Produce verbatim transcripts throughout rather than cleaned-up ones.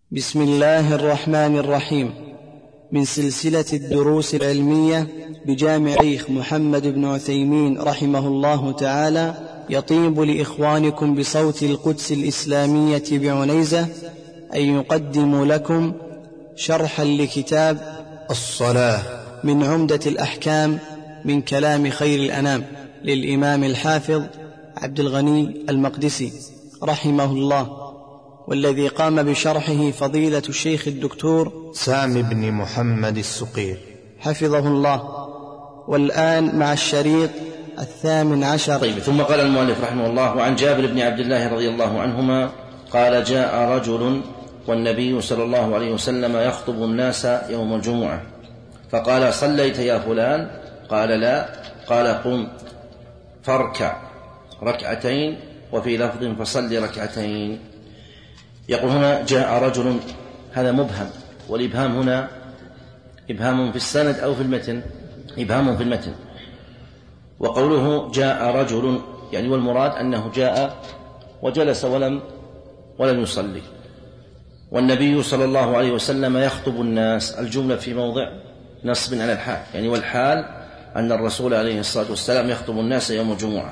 بسم الله الرحمن الرحيم. من سلسلة الدروس العلمية بجامع الشيخ محمد بن عثيمين رحمه الله تعالى، يطيب لإخوانكم بصوت القدس الإسلامية بعنيزة أن يقدموا لكم شرحا لكتاب الصلاة من عمدة الأحكام من كلام خير الأنام للإمام الحافظ عبد الغني المقدسي رحمه الله، والذي قام بشرحه فضيلة الشيخ الدكتور سامي بن محمد السقير حفظه الله. والآن مع الشريط الثامن عشر. طيب، ثم قال المؤلف رحمه الله: وعن جابر بن عبد الله رضي الله عنهما قال: جاء رجل والنبي صلى الله عليه وسلم يخطب الناس يوم الجمعة، فقال: صليت يا فلان؟ قال: لا. قال: قم فاركع ركعتين، وفي لفظ فصل ركعتين. يقول هنا جاء رجل، هذا مبهم، والإبهام هنا إبهام في السند أو في المتن؟ إبهام في المتن. وقوله جاء رجل يعني والمراد أنه جاء وجلس ولم ولم يصلي، والنبي صلى الله عليه وسلم يخطب الناس، الجملة في موضع نصب على الحال، يعني والحال أن الرسول عليه الصلاة والسلام يخطب الناس يوم الجمعة.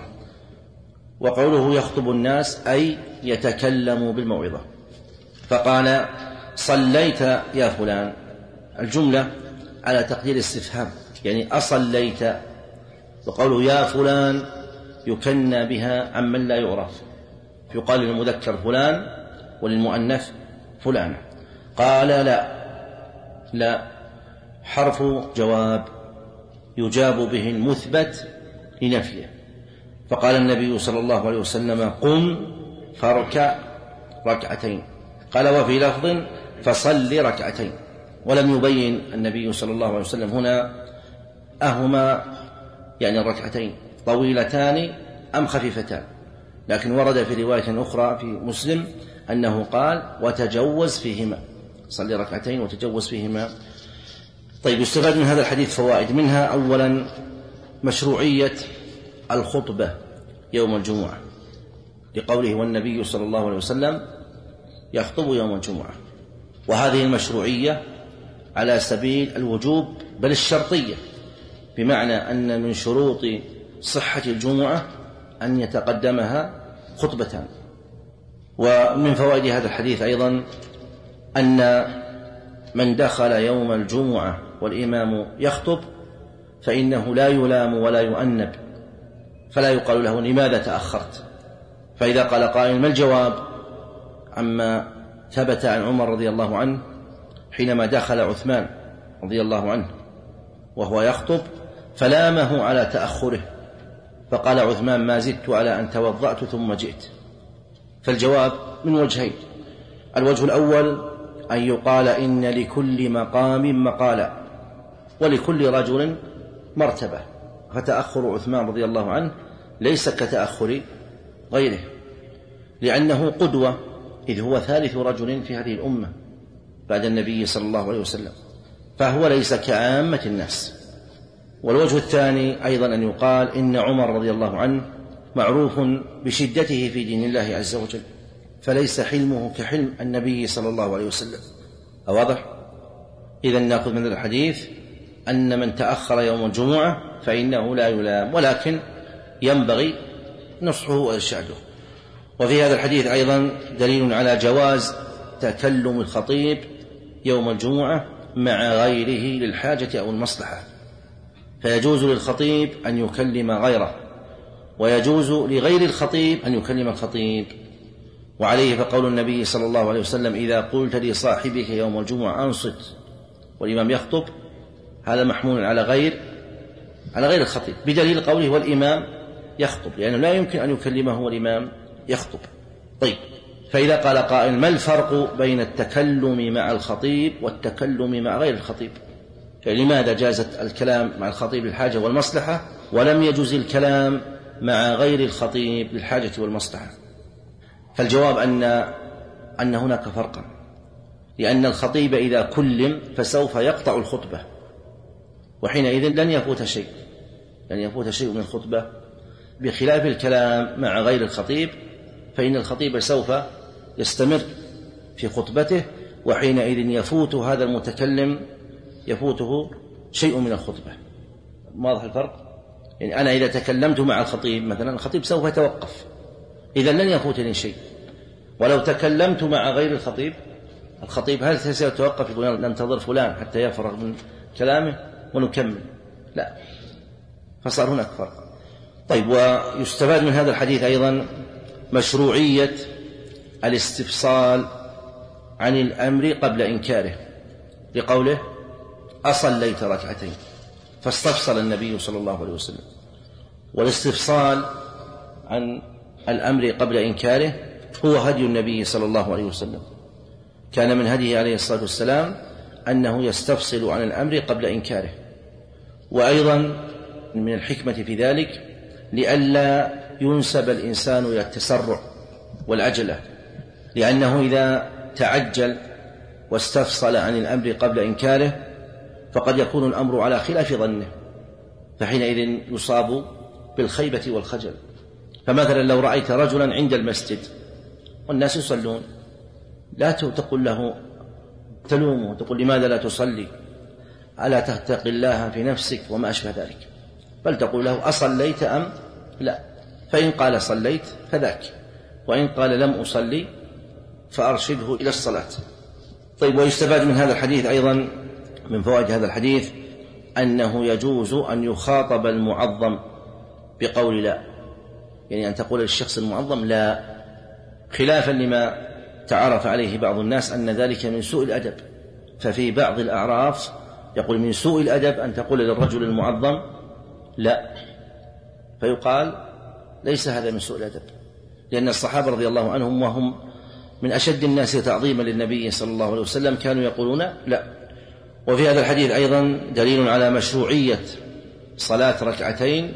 وقوله يخطب الناس أي يتكلم بالموعظة. فقال: صليت يا فلان، الجملة على تقدير استفهام، يعني أصليت. وقوله يا فلان يكنى بها عمن لا يعرف، يقال للمذكر فلان وللمؤنث فلان. قال: لا. لا حرف جواب يجاب به المثبت لنفيه. فقال النبي صلى الله عليه وسلم: قم فاركع ركعتين. قال: وفي لفظ فصل ركعتين. ولم يبين النبي صلى الله عليه وسلم هنا أهما يعني الركعتين طويلتان أم خفيفتان، لكن ورد في رواية أخرى في مسلم أنه قال: وتجوز فيهما، صل ركعتين وتجوز فيهما. طيب، يستفاد من هذا الحديث فوائد، منها أولا مشروعية الخطبة يوم الجمعة، لقوله والنبي صلى الله عليه وسلم يخطب يوم الجمعة، وهذه المشروعية على سبيل الوجوب بل الشرطية، بمعنى أن من شروط صحة الجمعة أن يتقدمها خطبتان. ومن فوائد هذا الحديث أيضا أن من دخل يوم الجمعة والإمام يخطب فإنه لا يلام ولا يؤنب، فلا يقال له لماذا تأخرت. فإذا قال قائل: ما الجواب عما ثبت عن عمر رضي الله عنه حينما دخل عثمان رضي الله عنه وهو يخطب فلامه على تأخره، فقال عثمان: ما زدت على أن توضأت ثم جئت. فالجواب من وجهين: الوجه الأول أن يقال إن لكل مقام مقالا، ولكل رجل مرتبة، فتأخر عثمان رضي الله عنه ليس كتأخر غيره، لأنه قدوة، إذ هو ثالث رجل في هذه الأمة بعد النبي صلى الله عليه وسلم، فهو ليس كعامة الناس. والوجه الثاني أيضا أن يقال إن عمر رضي الله عنه معروف بشدته في دين الله عز وجل، فليس حلمه كحلم النبي صلى الله عليه وسلم. أواضح؟ إذن نأخذ من الحديث أن من تأخر يوم الجمعة فإنه لا يلام، ولكن ينبغي نصحه وإرشاده. وفي هذا الحديث أيضا دليل على جواز تكلم الخطيب يوم الجمعة مع غيره للحاجة أو المصلحة، فيجوز للخطيب أن يكلم غيره، ويجوز لغير الخطيب أن يكلم الخطيب. وعليه فقول النبي صلى الله عليه وسلم: إذا قلت لصاحبك يوم الجمعة أنصت والإمام يخطب، هذا محمول على غير على غير الخطيب، بدليل قوله والإمام يخطب، لأنه لا يمكن أن يكلمه والإمام يخطب. طيب، فإذا قال قائل: ما الفرق بين التكلم مع الخطيب والتكلم مع غير الخطيب؟ فلماذا جازت الكلام مع الخطيب للحاجة والمصلحة ولم يجوز الكلام مع غير الخطيب للحاجة والمصلحة؟ فالجواب أن أن هناك فرقا، لأن الخطيب إذا كلم فسوف يقطع الخطبة، وحينئذ لن يفوت شيء لن يفوت شيء من الخطبة، بخلاف الكلام مع غير الخطيب، فإن الخطيب سوف يستمر في خطبته وحينئذ يفوت هذا المتكلم يفوته شيء من الخطبة. واضح الفرق؟ يعني أنا إذا تكلمت مع الخطيب مثلا الخطيب سوف يتوقف، إذا لن يفوتني شيء. ولو تكلمت مع غير الخطيب الخطيب هل سيتوقف يقول ننتظر فلان حتى يفرغ من كلامه ونكمل؟ لا، فصار هناك فرق. طيب، ويستفاد من هذا الحديث أيضا مشروعية الاستفصال عن الأمر قبل إنكاره، لقوله أصليت ركعتين، فاستفصل النبي صلى الله عليه وسلم. والاستفصال عن الأمر قبل إنكاره هو هدي النبي صلى الله عليه وسلم، كان من هديه عليه الصلاة والسلام أنه يستفصل عن الأمر قبل إنكاره. وأيضا من الحكمة في ذلك لئلا ينسب الإنسان إلى التسرع والعجلة، لأنه إذا تعجل واستفصل عن الأمر قبل إنكاره فقد يكون الأمر على خلاف ظنه، فحينئذ يصاب بالخيبة والخجل. فمثلا لو رأيت رجلا عند المسجد والناس يصلون، لا تقول له تلومه تقول لماذا لا تصلي، ألا تتقي الله في نفسك وما أشبه ذلك، بل تقول له أصليت أم لا، فإن قال صليت فذاك، وإن قال لم أصلي فأرشده إلى الصلاة. طيب، ويستفاد من هذا الحديث أيضا من فوائد هذا الحديث أنه يجوز أن يخاطب المعظم بقول لا، يعني أن تقول للشخص المعظم لا، خلافا لما تعرف عليه بعض الناس أن ذلك من سوء الأدب. ففي بعض الأعراف يقول من سوء الأدب أن تقول للرجل المعظم لا، فيقال ليس هذا من سوء الأدب، لأن الصحابة رضي الله عنهم وهم من أشد الناس تعظيما للنبي صلى الله عليه وسلم كانوا يقولون لا. وفي هذا الحديث أيضا دليل على مشروعية صلاة ركعتين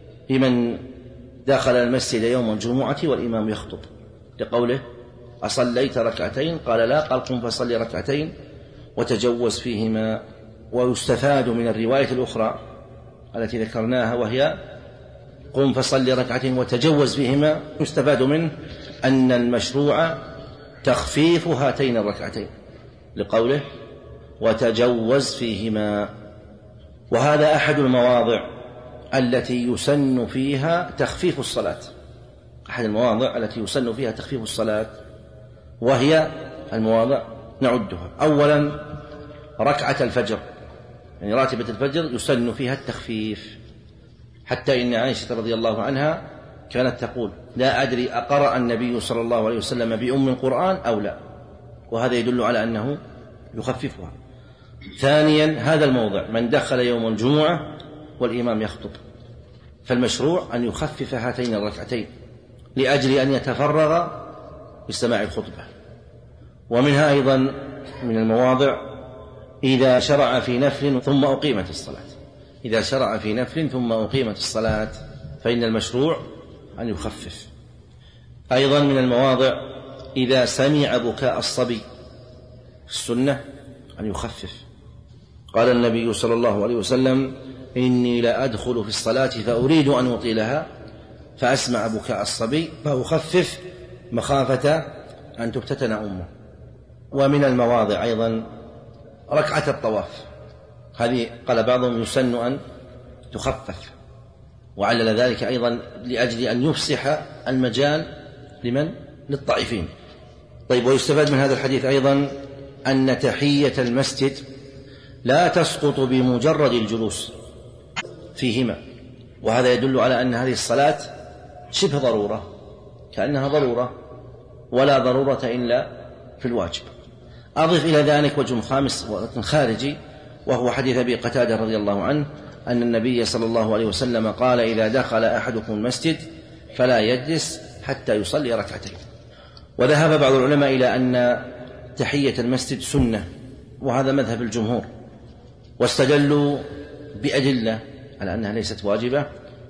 لمن دخل المسجد يوم الجمعة والإمام يخطب، لقوله أصليت ركعتين، قال لا، قال قم فصلي ركعتين وتجوز فيهما. ويستفاد من الرواية الأخرى التي ذكرناها وهي قم فصلي ركعتين وتجوز فيهما، يستفاد منه أن المشروع تخفيف هاتين الركعتين، لقوله وتجوز فيهما. وهذا أحد المواضع التي يسن فيها تخفيف الصلاة، أحد المواضع التي يسن فيها تخفيف الصلاة، وهي المواضع نعدها. أولا ركعة الفجر، يعني راتبة الفجر يسن فيها التخفيف، حتى إن عائشة رضي الله عنها كانت تقول لا أدري أقرأ النبي صلى الله عليه وسلم بأم القرآن أو لا، وهذا يدل على أنه يخففها. ثانيا هذا الموضع من دخل يوم الجمعة والإمام يخطب، فالمشروع أن يخفف هاتين الركعتين لأجل أن يتفرغ باستماع الخطبة. ومنها أيضا من المواضع إذا شرع في نفل ثم أقيمت الصلاة، إذا شرع في نفل ثم أقيمت الصلاة فإن المشروع أن يخفف. أيضا من المواضع إذا سمع بكاء الصبي السنة أن يخفف. قال النبي صلى الله عليه وسلم إني لا أدخل في الصلاة فأريد أن أطيلها فأسمع بكاء الصبي فأخفف مخافة أن تفتتن أمه. ومن المواضع أيضا ركعة الطواف، هذه قال بعضهم يسن أن تخفف، وعلل ذلك أيضا لأجل أن يفسح المجال لمن؟ للطائفين. طيب، ويستفاد من هذا الحديث أيضا أن تحية المسجد لا تسقط بمجرد الجلوس فيهما، وهذا يدل على أن هذه الصلاة شبه ضرورة، كأنها ضرورة ولا ضرورة إلا في الواجب. أضف إلى ذلك وجه خامس خارجي، وهو حديث أبي قتادة رضي الله عنه أن النبي صلى الله عليه وسلم قال إذا دخل أحدكم المسجد فلا يجلس حتى يصلي ركعتين. وذهب بعض العلماء إلى أن تحية المسجد سنة، وهذا مذهب الجمهور، واستدلوا بأدلة على أنها ليست واجبة.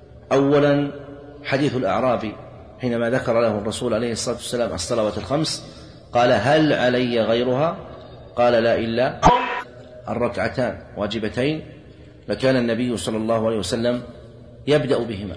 أولا حديث الأعرابي حينما ذكر له الرسول عليه الصلاة والسلام الصلوات الخمس قال هل علي غيرها؟ قال لا إلا الركعتان واجبتين، لكان النبي صلى الله عليه وسلم يبدأ بهما.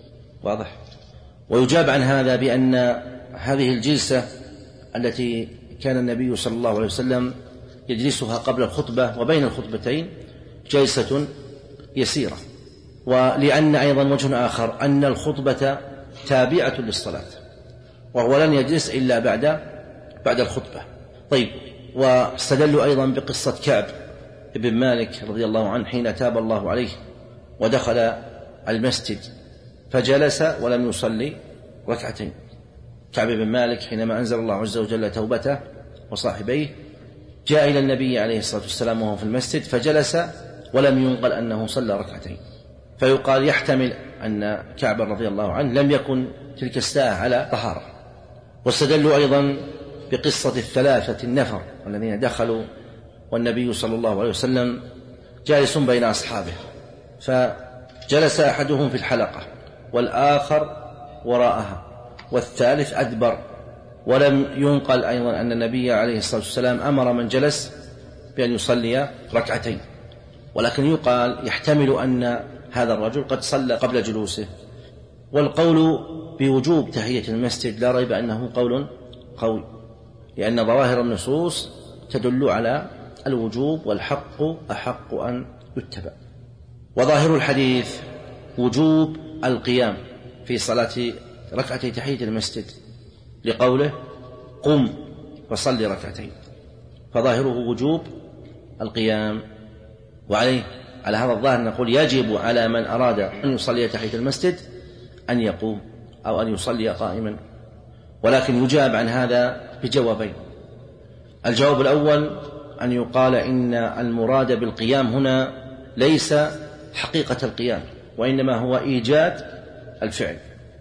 واضح؟ ويجاب عن هذا بأن هذه الجلسة التي كان النبي صلى الله عليه وسلم يجلسها قبل الخطبة وبين الخطبتين جلسة يسيرة. ولأن أيضا وجه آخر أن الخطبة تابعة للصلاة، وهو لن يجلس إلا بعد بعد الخطبة. طيب، واستدلوا أيضا بقصة كعب بن مالك رضي الله عنه حين تاب الله عليه ودخل المسجد فجلس ولم يصلي ركعتين. كعب بن مالك حينما أنزل الله عز وجل توبته وصاحبيه جاء إلى النبي عليه الصلاة والسلام وهو في المسجد فجلس ولم ينقل أنه صلى ركعتين، فيقال يحتمل أن كعب رضي الله عنه لم يكن تلك الساعة على طهارة. واستدلوا أيضا بقصة الثلاثة النفر الذين دخلوا والنبي صلى الله عليه وسلم جالس بين أصحابه، فجلس أحدهم في الحلقة والآخر وراءها والثالث أدبر، ولم ينقل أيضا أن النبي عليه الصلاة والسلام أمر من جلس بأن يصلي ركعتين، ولكن يقال يحتمل أن هذا الرجل قد صلى قبل جلوسه. والقول بوجوب تحية المسجد لا ريب أنه قول قوي، لأن ظواهر النصوص تدل على الوجوب والحق أحق أن يتبع. وظاهر الحديث وجوب القيام في صلاة ركعتي تحية المسجد لقوله قم فصل ركعتين، فظاهره وجوب القيام. وعليه على هذا الظاهر نقول يجب على من أراد أن يصلي تحية المسجد أن يقوم أو أن يصلي قائما. ولكن يجاب عن هذا بجوابين. الجواب الأول أن يقال إن المراد بالقيام هنا ليس حقيقة القيام، وإنما هو إيجاد الفعل،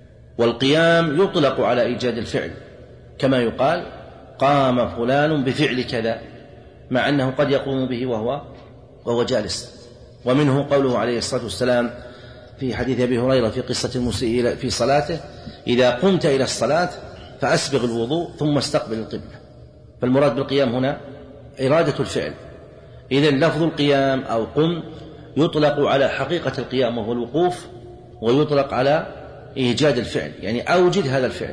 والقيام يطلق على إيجاد الفعل، كما يقال قام فلان بفعل كذا، مع أنه قد يقوم به وهو وهو جالس. ومنه قوله عليه الصلاة والسلام في حديث أبي هريرة في قصة المسيء في صلاته إذا قمت إلى الصلاة فأسبغ الوضوء ثم استقبل القبلة. فالمراد بالقيام هنا إرادة الفعل. إذن لفظ القيام أو قم يطلق على حقيقة القيام وهو الوقوف، ويطلق على إيجاد الفعل، يعني أوجد هذا الفعل.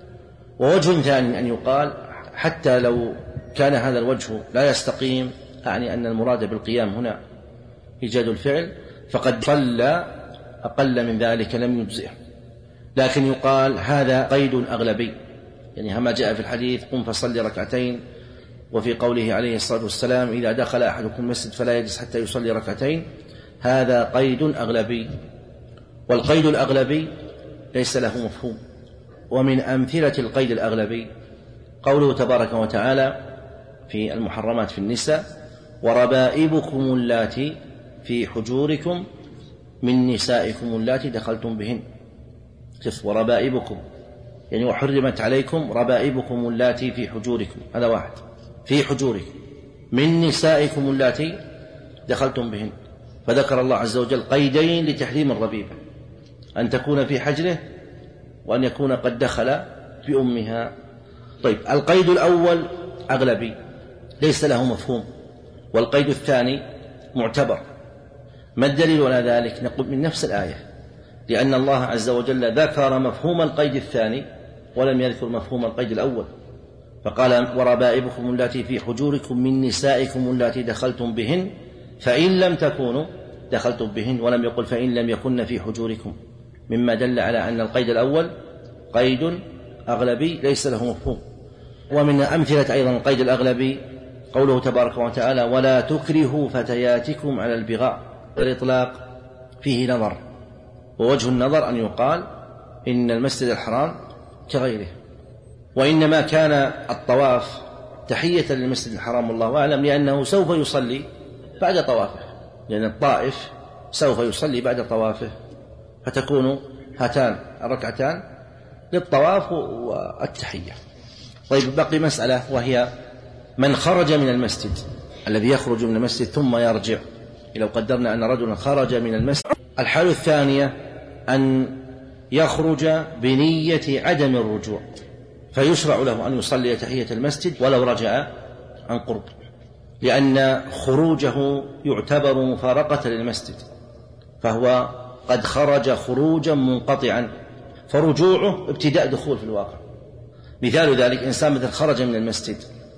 ووجه ثاني أن يقال حتى لو كان هذا الوجه لا يستقيم، يعني أن المراد بالقيام هنا إيجاد الفعل، فقد صلى أقل من ذلك لم يجزئه. لكن يقال هذا قيد أغلبي، يعني كما جاء في الحديث قم فصلي ركعتين، وفي قوله عليه الصلاة والسلام إذا دخل أحدكم المسجد فلا يجلس حتى يصلي ركعتين، هذا قيد أغلبي. والقيد الأغلبي ليس له مفهوم. ومن أمثلة القيد الأغلبي قوله تبارك وتعالى في المحرمات في النساء وربائبكم اللاتي في حجوركم من نسائكم اللاتي دخلتم بهن. وربائبكم يعني وحرمت عليكم ربائبكم اللاتي في حجوركم، هذا واحد، في حجوركم من نسائكم اللاتي دخلتم بهن، فذكر الله عز وجل قيدين لتحريم الربيبة، أن تكون في حجره وأن يكون قد دخل بأمها. طيب، القيد الأول أغلبي ليس له مفهوم، والقيد الثاني معتبر. ما الدليل على ذلك؟ نقول من نفس الآية، لأن الله عز وجل ذكر مفهوم القيد الثاني ولم يذكر مفهوم القيد الأول، فقال وربائبكم اللاتي في حجوركم من نسائكم اللاتي دخلتم بهن فإن لم تكونوا دخلتم بهن، ولم يقل فإن لم يكن في حجوركم، مما دل على أن القيد الأول قيد أغلبي ليس له مفهوم. ومن أمثلة أيضا القيد الأغلبي قوله تبارك وتعالى ولا تكرهوا فتياتكم على البغاء. الإطلاق فيه نظر، ووجه النظر أن يقال إن المسجد الحرام كغيره، وإنما كان الطواف تحية للمسجد الحرام والله أعلم، لأنه سوف يصلي بعد طوافه، لأن الطائف سوف يصلي بعد طوافه، فتكون هاتان الركعتان للطواف والتحية. طيب، بقي مسألة، وهي من خرج من المسجد، الذي يخرج من المسجد ثم يرجع. لو قدرنا أن رجلا خرج من المسجد، الحالة الثانية أن يخرج بنية عدم الرجوع، فيشرع له أن يصلي تحية المسجد ولو رجع عن قرب، لأن خروجه يعتبر مفارقة للمسجد، فهو قد خرج خروجا منقطعا، فرجوعه ابتداء دخول في الواقع. مثال ذلك إنسان مثل خرج من المسجد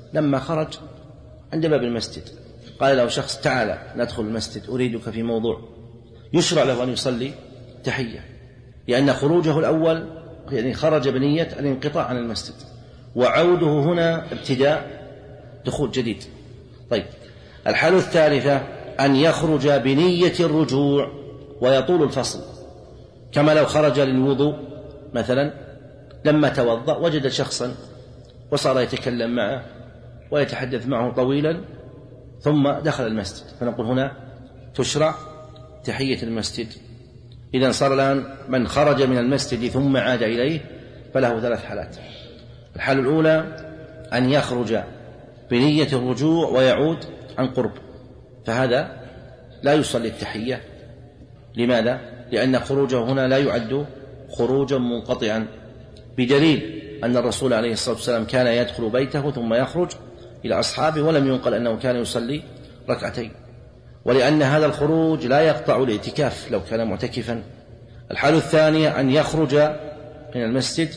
لما خرج عند باب المسجد قال له شخص تعال ندخل المسجد أريدك في موضوع، يشرع له أن يصلي تحية، لأن خروجه الأول يعني خرج بنية الانقطاع عن المسجد، وعوده هنا ابتداء دخول جديد. طيب، الحالة الثالثة أن يخرج بنية الرجوع ويطول الفصل، كما لو خرج للوضوء مثلا، لما توضأ وجد شخصا وصار يتكلم معه ويتحدث معه طويلا ثم دخل المسجد، فنقول هنا تشرع تحية المسجد. إذن صار الآن من خرج من المسجد ثم عاد إليه فله ثلاث حالات. الحالة الأولى أن يخرج بنية الرجوع ويعود عن قرب، فهذا لا يصلي التحية. لماذا؟ لأن خروجه هنا لا يعد خروجا منقطعا، بدليل أن الرسول عليه الصلاة والسلام كان يدخل بيته ثم يخرج إلى أصحابه ولم ينقل أنه كان يصلي ركعتين، ولأن هذا الخروج لا يقطع الاعتكاف لو كان معتكفا. الحالة الثانية أن يخرج من المسجد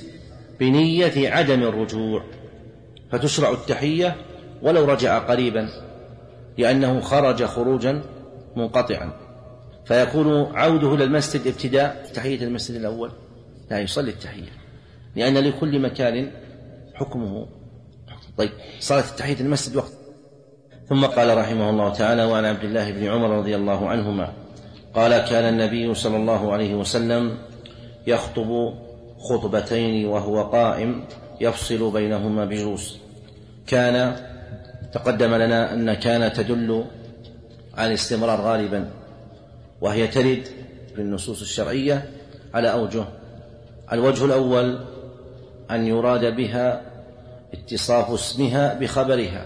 بنية عدم الرجوع، فتشرع التحية ولو رجع قريبا، لأنه خرج خروجا منقطعا، فيكون عوده إلى المسجد ابتداء تحية المسجد الأول، لا يصلي التحية، لأن لكل مكان حكمه. طيب، صلاة التحية المسجد وقت. ثم قال رحمه الله تعالى: وعن عبد الله بن عمر رضي الله عنهما قال: كان النبي صلى الله عليه وسلم يخطب خطبتين وهو قائم يفصل بينهما بجلوس. كان تقدم لنا أن كان تدل على الاستمرار غالبا، وهي ترد في النصوص الشرعية على أوجه. الوجه الأول أن يراد بها اتصاف اسمها بخبرها،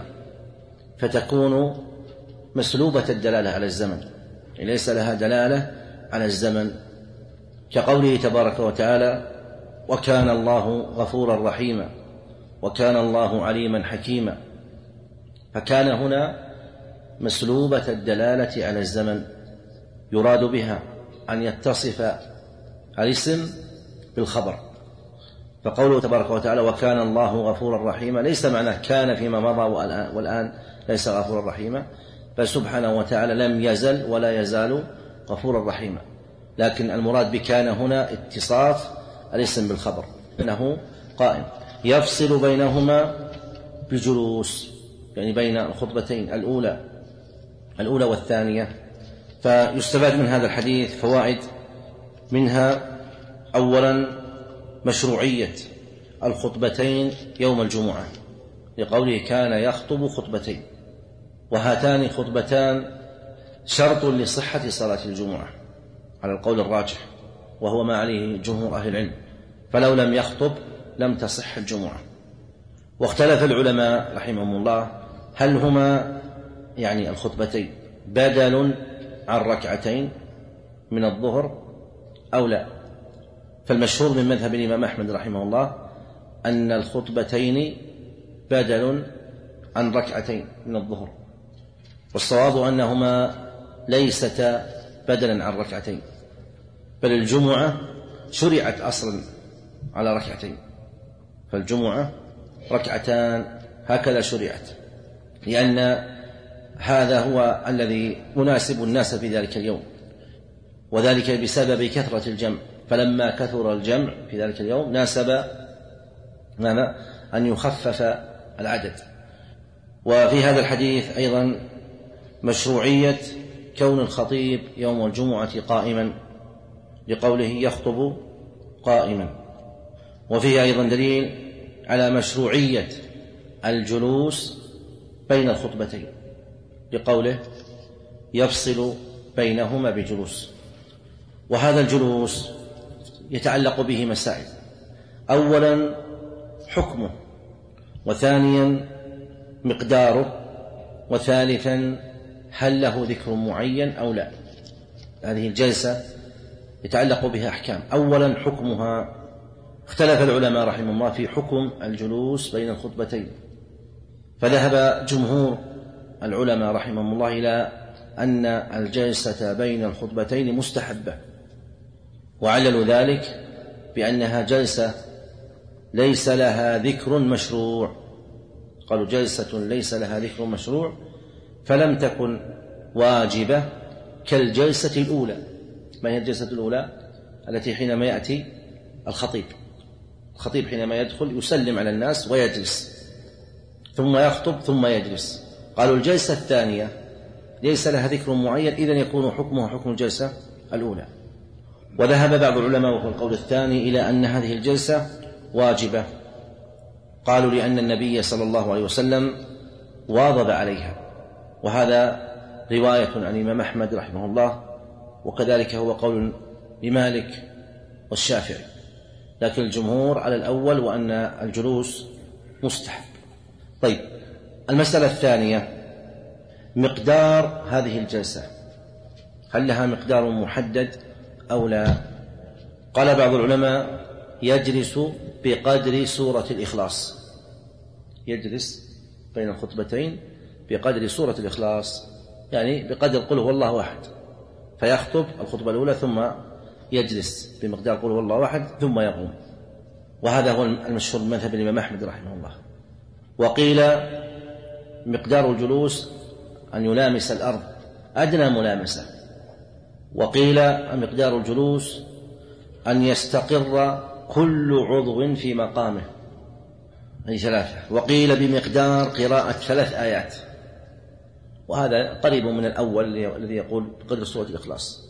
فتكون مسلوبة الدلالة على الزمن، ليس لها دلالة على الزمن، كقوله تبارك وتعالى: وكان الله غفورا رحيما، وكان الله عليما حكيما. فكان هنا مسلوبة الدلالة على الزمن، يراد بها أن يتصف الاسم بالخبر. فقوله تبارك وتعالى: وكان الله غفورا رحيما، ليس معناه كان فيما مضى والآن ليس غفورا رحيما، فسبحانه وتعالى لم يزل ولا يزال غفورا رحيما، لكن المراد بكان هنا اتصاف الاسم بالخبر، أنه قائم يفصل بينهما بجلوس، يعني بين الخطبتين الأولى الأولى والثانية. فيستفاد من هذا الحديث فوائد، منها أولا مشروعية الخطبتين يوم الجمعة، لقوله كان يخطب خطبتين، وهاتان خطبتان شرط لصحة صلاة الجمعة على القول الراجح، وهو ما عليه جمهور أهل العلم، فلو لم يخطب لم تصح الجمعة. واختلف العلماء رحمهم الله هل هما يعني الخطبتين بدل عن ركعتين من الظهر أو لا. فالمشهور من مذهب الإمام أحمد رحمه الله أن الخطبتين بدل عن ركعتين من الظهر، والصواب أنهما ليستا بدلا عن ركعتين، بل الجمعة شرعت أصلا على ركعتين، فالجمعة ركعتان هكذا شرعت، لأن هذا هو الذي يناسب الناس في ذلك اليوم، وذلك بسبب كثرة الجمع، فلما كثر الجمع في ذلك اليوم ناسب أن يخفف العدد. وفي هذا الحديث أيضا مشروعية كون الخطيب يوم الجمعة قائما، لقوله يخطب قائما. وفيه أيضا دليل على مشروعية الجلوس بين الخطبتين، لقوله يفصل بينهما بجلوس. وهذا الجلوس يتعلق به مسائل: أولا حكمه، وثانيا مقداره، وثالثا هل له ذكر معين أو لا. هذه الجلسة يتعلق بها أحكام. أولا حكمها، اختلف العلماء رحمه الله في حكم الجلوس بين الخطبتين، فذهب جمهور العلماء رحمهم الله إلى أن الجلسة بين الخطبتين مستحبة، وعللوا ذلك بأنها جلسة ليس لها ذكر مشروع، قالوا جلسة ليس لها ذكر مشروع فلم تكن واجبة كالجلسة الأولى. ما هي الجلسة الأولى؟ التي حينما يأتي الخطيب الخطيب حينما يدخل يسلم على الناس ويجلس ثم يخطب ثم يجلس. قالوا الجلسة الثانية ليس لها ذكر معين، إذن يكون حكمها حكم الجلسة الأولى. وذهب بعض العلماء وهو القول الثاني إلى أن هذه الجلسة واجبة، قالوا لأن النبي صلى الله عليه وسلم واظب عليها، وهذا رواية عن الإمام أحمد رحمه الله، وكذلك هو قول لمالك والشافعي، لكن الجمهور على الأول وأن الجلوس مستحب. طيب، المسألة الثانية مقدار هذه الجلسة، هل لها مقدار محدد أو لا؟ قال بعض العلماء يجلس بقدر سورة الإخلاص، يجلس بين الخطبتين بقدر سورة الإخلاص، يعني بقدر قل هو الله أحد، فيخطب الخطبة الأولى ثم يجلس بمقدار قل هو الله أحد ثم يقوم، وهذا هو المشهور من مذهب الإمام أحمد رحمه الله. وقيل مقدار الجلوس أن يلامس الأرض أدنى ملامسة، وقيل مقدار الجلوس أن يستقر كل عضو في مقامه، هذه ثلاثة. وقيل بمقدار قراءة ثلاث آيات، وهذا قريب من الأول الذي يقول بقدر سورة الإخلاص.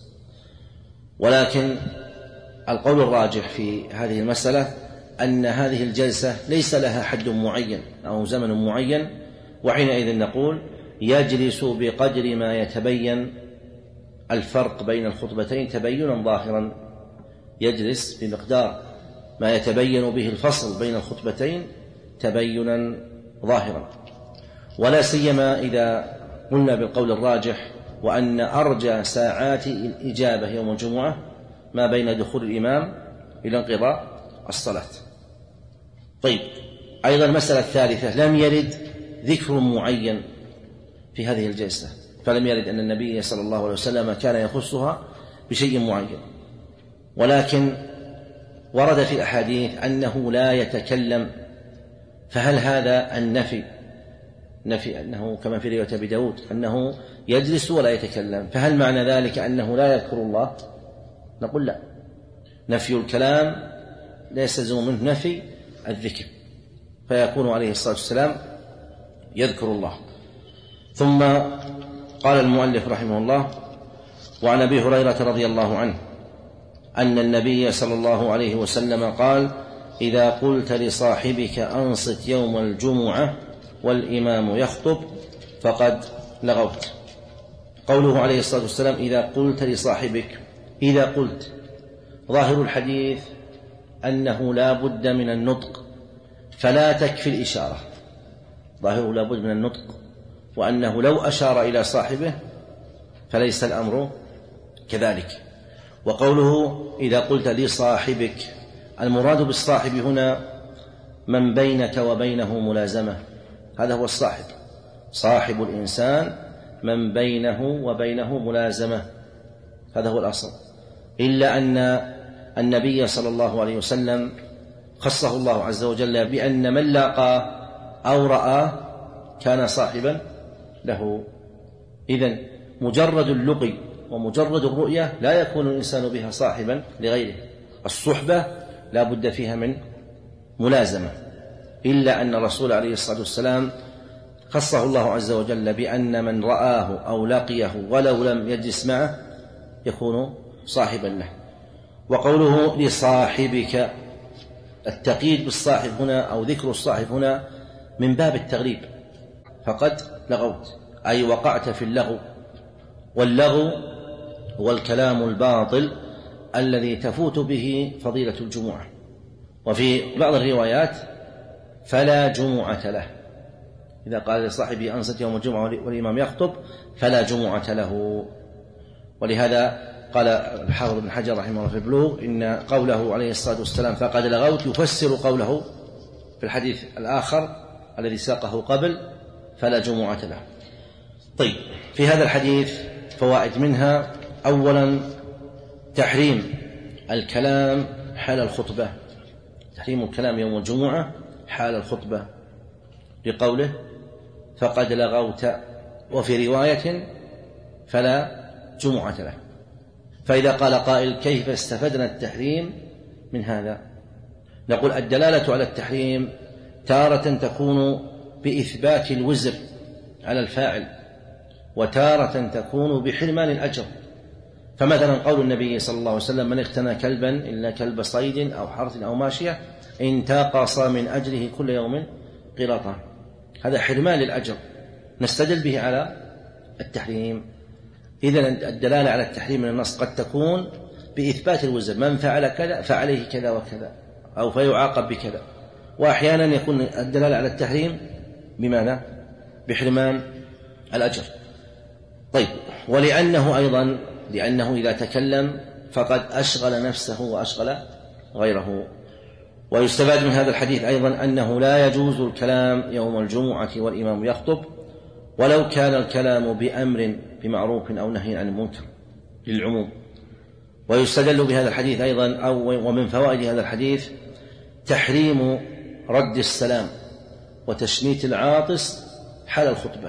ولكن القول الراجح في هذه المسألة أن هذه الجلسة ليس لها حد معين أو زمن معين، وحينئذ نقول يجلس بقدر ما يتبين الفرق بين الخطبتين تبينا ظاهرا، يجلس بمقدار ما يتبين به الفصل بين الخطبتين تبينا ظاهرا. ولا سيما إذا قلنا بالقول الراجح وأن أرجى ساعات الإجابة يوم الجمعة ما بين دخول الإمام إلى انقضاء الصلاة. طيب، أيضا المسألة الثالثة لم يرد ذكر معين في هذه الجلسة، فلم يرد أن النبي صلى الله عليه وسلم كان يخصها بشيء معين، ولكن ورد في الأحاديث أنه لا يتكلم، فهل هذا النفي نفي أنه كما في رواية أبي داود أنه يجلس ولا يتكلم، فهل معنى ذلك أنه لا يذكر الله؟ نقول لا، نفي الكلام لا يستلزم منه نفي الذكر، فيكون عليه الصلاة والسلام يذكر الله. ثم قال المؤلف رحمه الله: وعن أبي هريرة رضي الله عنه أن النبي صلى الله عليه وسلم قال: إذا قلت لصاحبك أنصت يوم الجمعة والإمام يخطب فقد لغوت. قوله عليه الصلاة والسلام إذا قلت لصاحبك، إذا قلت، ظاهر الحديث أنه لا بد من النطق فلا تكفي الإشارة، ظاهره لا بد من النطق، وأنه لو أشار إلى صاحبه فليس الأمر كذلك. وقوله إذا قلت لصاحبك، المراد بالصاحب هنا من بينك وبينه ملازمة، هذا هو الصاحب، صاحب الإنسان من بينه وبينه ملازمة، هذا هو الأصل. إلا أن النبي صلى الله عليه وسلم خصه الله عز وجل بأن من لاقاه أو رآه كان صاحبا له. إذن مجرد اللقي ومجرد الرؤية لا يكون الإنسان بها صاحبا لغيره، الصحبة لا بد فيها من ملازمة، إلا أن الرسول عليه الصلاة والسلام خصه الله عز وجل بأن من رآه أو لقيه ولو لم يجلس معه يكون صاحبا له. وقوله لصاحبك، التقييد بالصاحب هنا أو ذكر الصاحب هنا من باب التغليب، فقد لغوت أي وقعت في اللغو، واللغو هو الكلام الباطل الذي تفوت به فضيلة الجمعة. وفي بعض الروايات فلا جمعة له، إذا قال لصاحبه أنصت يوم الجمعة والإمام يخطب فلا جمعة له. ولهذا قال الحافظ ابن حجر رحمه الله في البلوغ إن قوله عليه الصلاة والسلام فقد لغوت يفسر قوله في الحديث الآخر الذي ساقه قبل فلا جمعة له. طيب، في هذا الحديث فوائد، منها أولا تحريم الكلام حال الخطبة، تحريم الكلام يوم الجمعة حال الخطبة، لقوله فقد لغوت، وفي رواية فلا جمعة له. فإذا قال قائل كيف استفدنا التحريم من هذا؟ نقول الدلالة على التحريم تارة تكون بإثبات الوزر على الفاعل، وتارة تكون بحرمان الأجر. فمثلا قول النبي صلى الله عليه وسلم من اقتنى كلبا إلا كلب صيد أو حرث أو ماشية انتقص من أجره كل يوم قراطان، هذا حرمان للأجر نستدل به على التحريم. إذن الدلالة على التحريم من النص قد تكون بإثبات الوزر، من فعل كذا فعليه كذا وكذا أو فيعاقب بكذا، وأحيانا يكون الدلالة على التحريم بماذا؟ بحرمان الأجر. طيب، ولأنه أيضا لأنه إذا تكلم فقد أشغل نفسه وأشغل غيره. ويستفاد من هذا الحديث أيضا أنه لا يجوز الكلام يوم الجمعة والإمام يخطب، ولو كان الكلام بأمر بمعروف أو نهي عن المنكر للعموم. ويستدل بهذا الحديث أيضا أو ومن فوائد هذا الحديث تحريم رد السلام وتشميت العاطس حال الخطبة،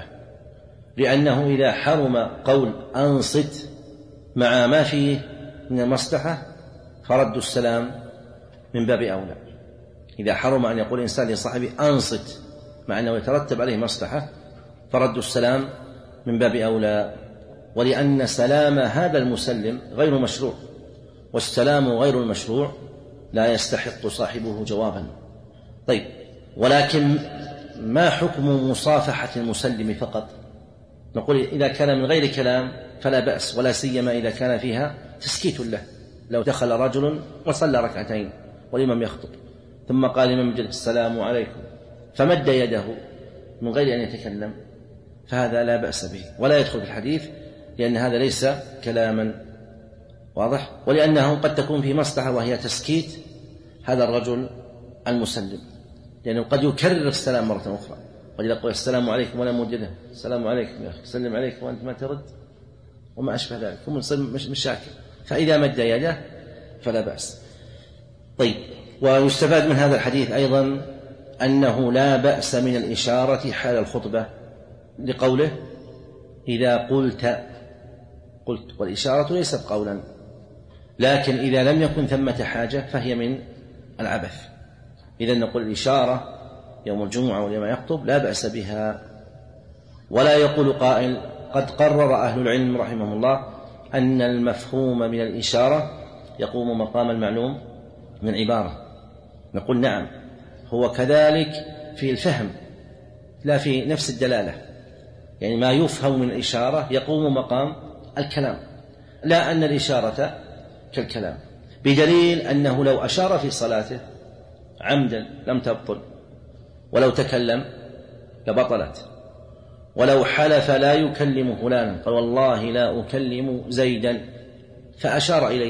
لأنه إذا حرم قول أنصت مع ما فيه من المصلحة فرد السلام من باب أولى. إذا حرم أن يقول إنسان لصاحبه أنصت مع أنه يترتب عليه مصلحة فرد السلام من باب أولى، ولأن سلام هذا المسلم غير مشروع، والسلام غير المشروع لا يستحق صاحبه جوابا. طيب، ولكن ما حكم مصافحة المسلم فقط؟ نقول إذا كان من غير كلام فلا بأس، ولا سيما إذا كان فيها تسكيت له. لو دخل رجل وصلى ركعتين والإمام يخطب ثم قال الإمام جل السلام عليكم فمد يده من غير أن يتكلم فهذا لا بأس به ولا يدخل في الحديث، لأن هذا ليس كلاما واضح، ولأنه قد تكون في مصلحة وهي تسكيت هذا الرجل المسلم، لأنه قد يكرر السلام مرة أخرى، قد يقول السلام عليكم ولا موجده السلام عليكم يا أخي سلم عليكم وأنت ما ترد وما أشبه ذلك، هم مشاكل. فإذا مد يده فلا بأس. طيب، ويستفاد من هذا الحديث أيضا أنه لا بأس من الإشارة حال الخطبة، لقوله إذا قلت قلت والإشارة ليست قولا، لكن إذا لم يكن ثمة حاجة فهي من العبث. إذن نقول الإشارة يوم الجمعة ولما يخطب لا بأس بها. ولا يقول قائل قد قرر أهل العلم رحمه الله أن المفهوم من الإشارة يقوم مقام المعلوم من عبارة. نقول نعم، هو كذلك في الفهم لا في نفس الدلالة، يعني ما يفهم من الإشارة يقوم مقام الكلام، لا أن الإشارة كالكلام، بدليل أنه لو أشار في صلاته عمدا لم تبطل، ولو تكلم لبطلت، ولو حلف لا يكلم فلانا قال والله لا أكلم زيدا فأشار إليه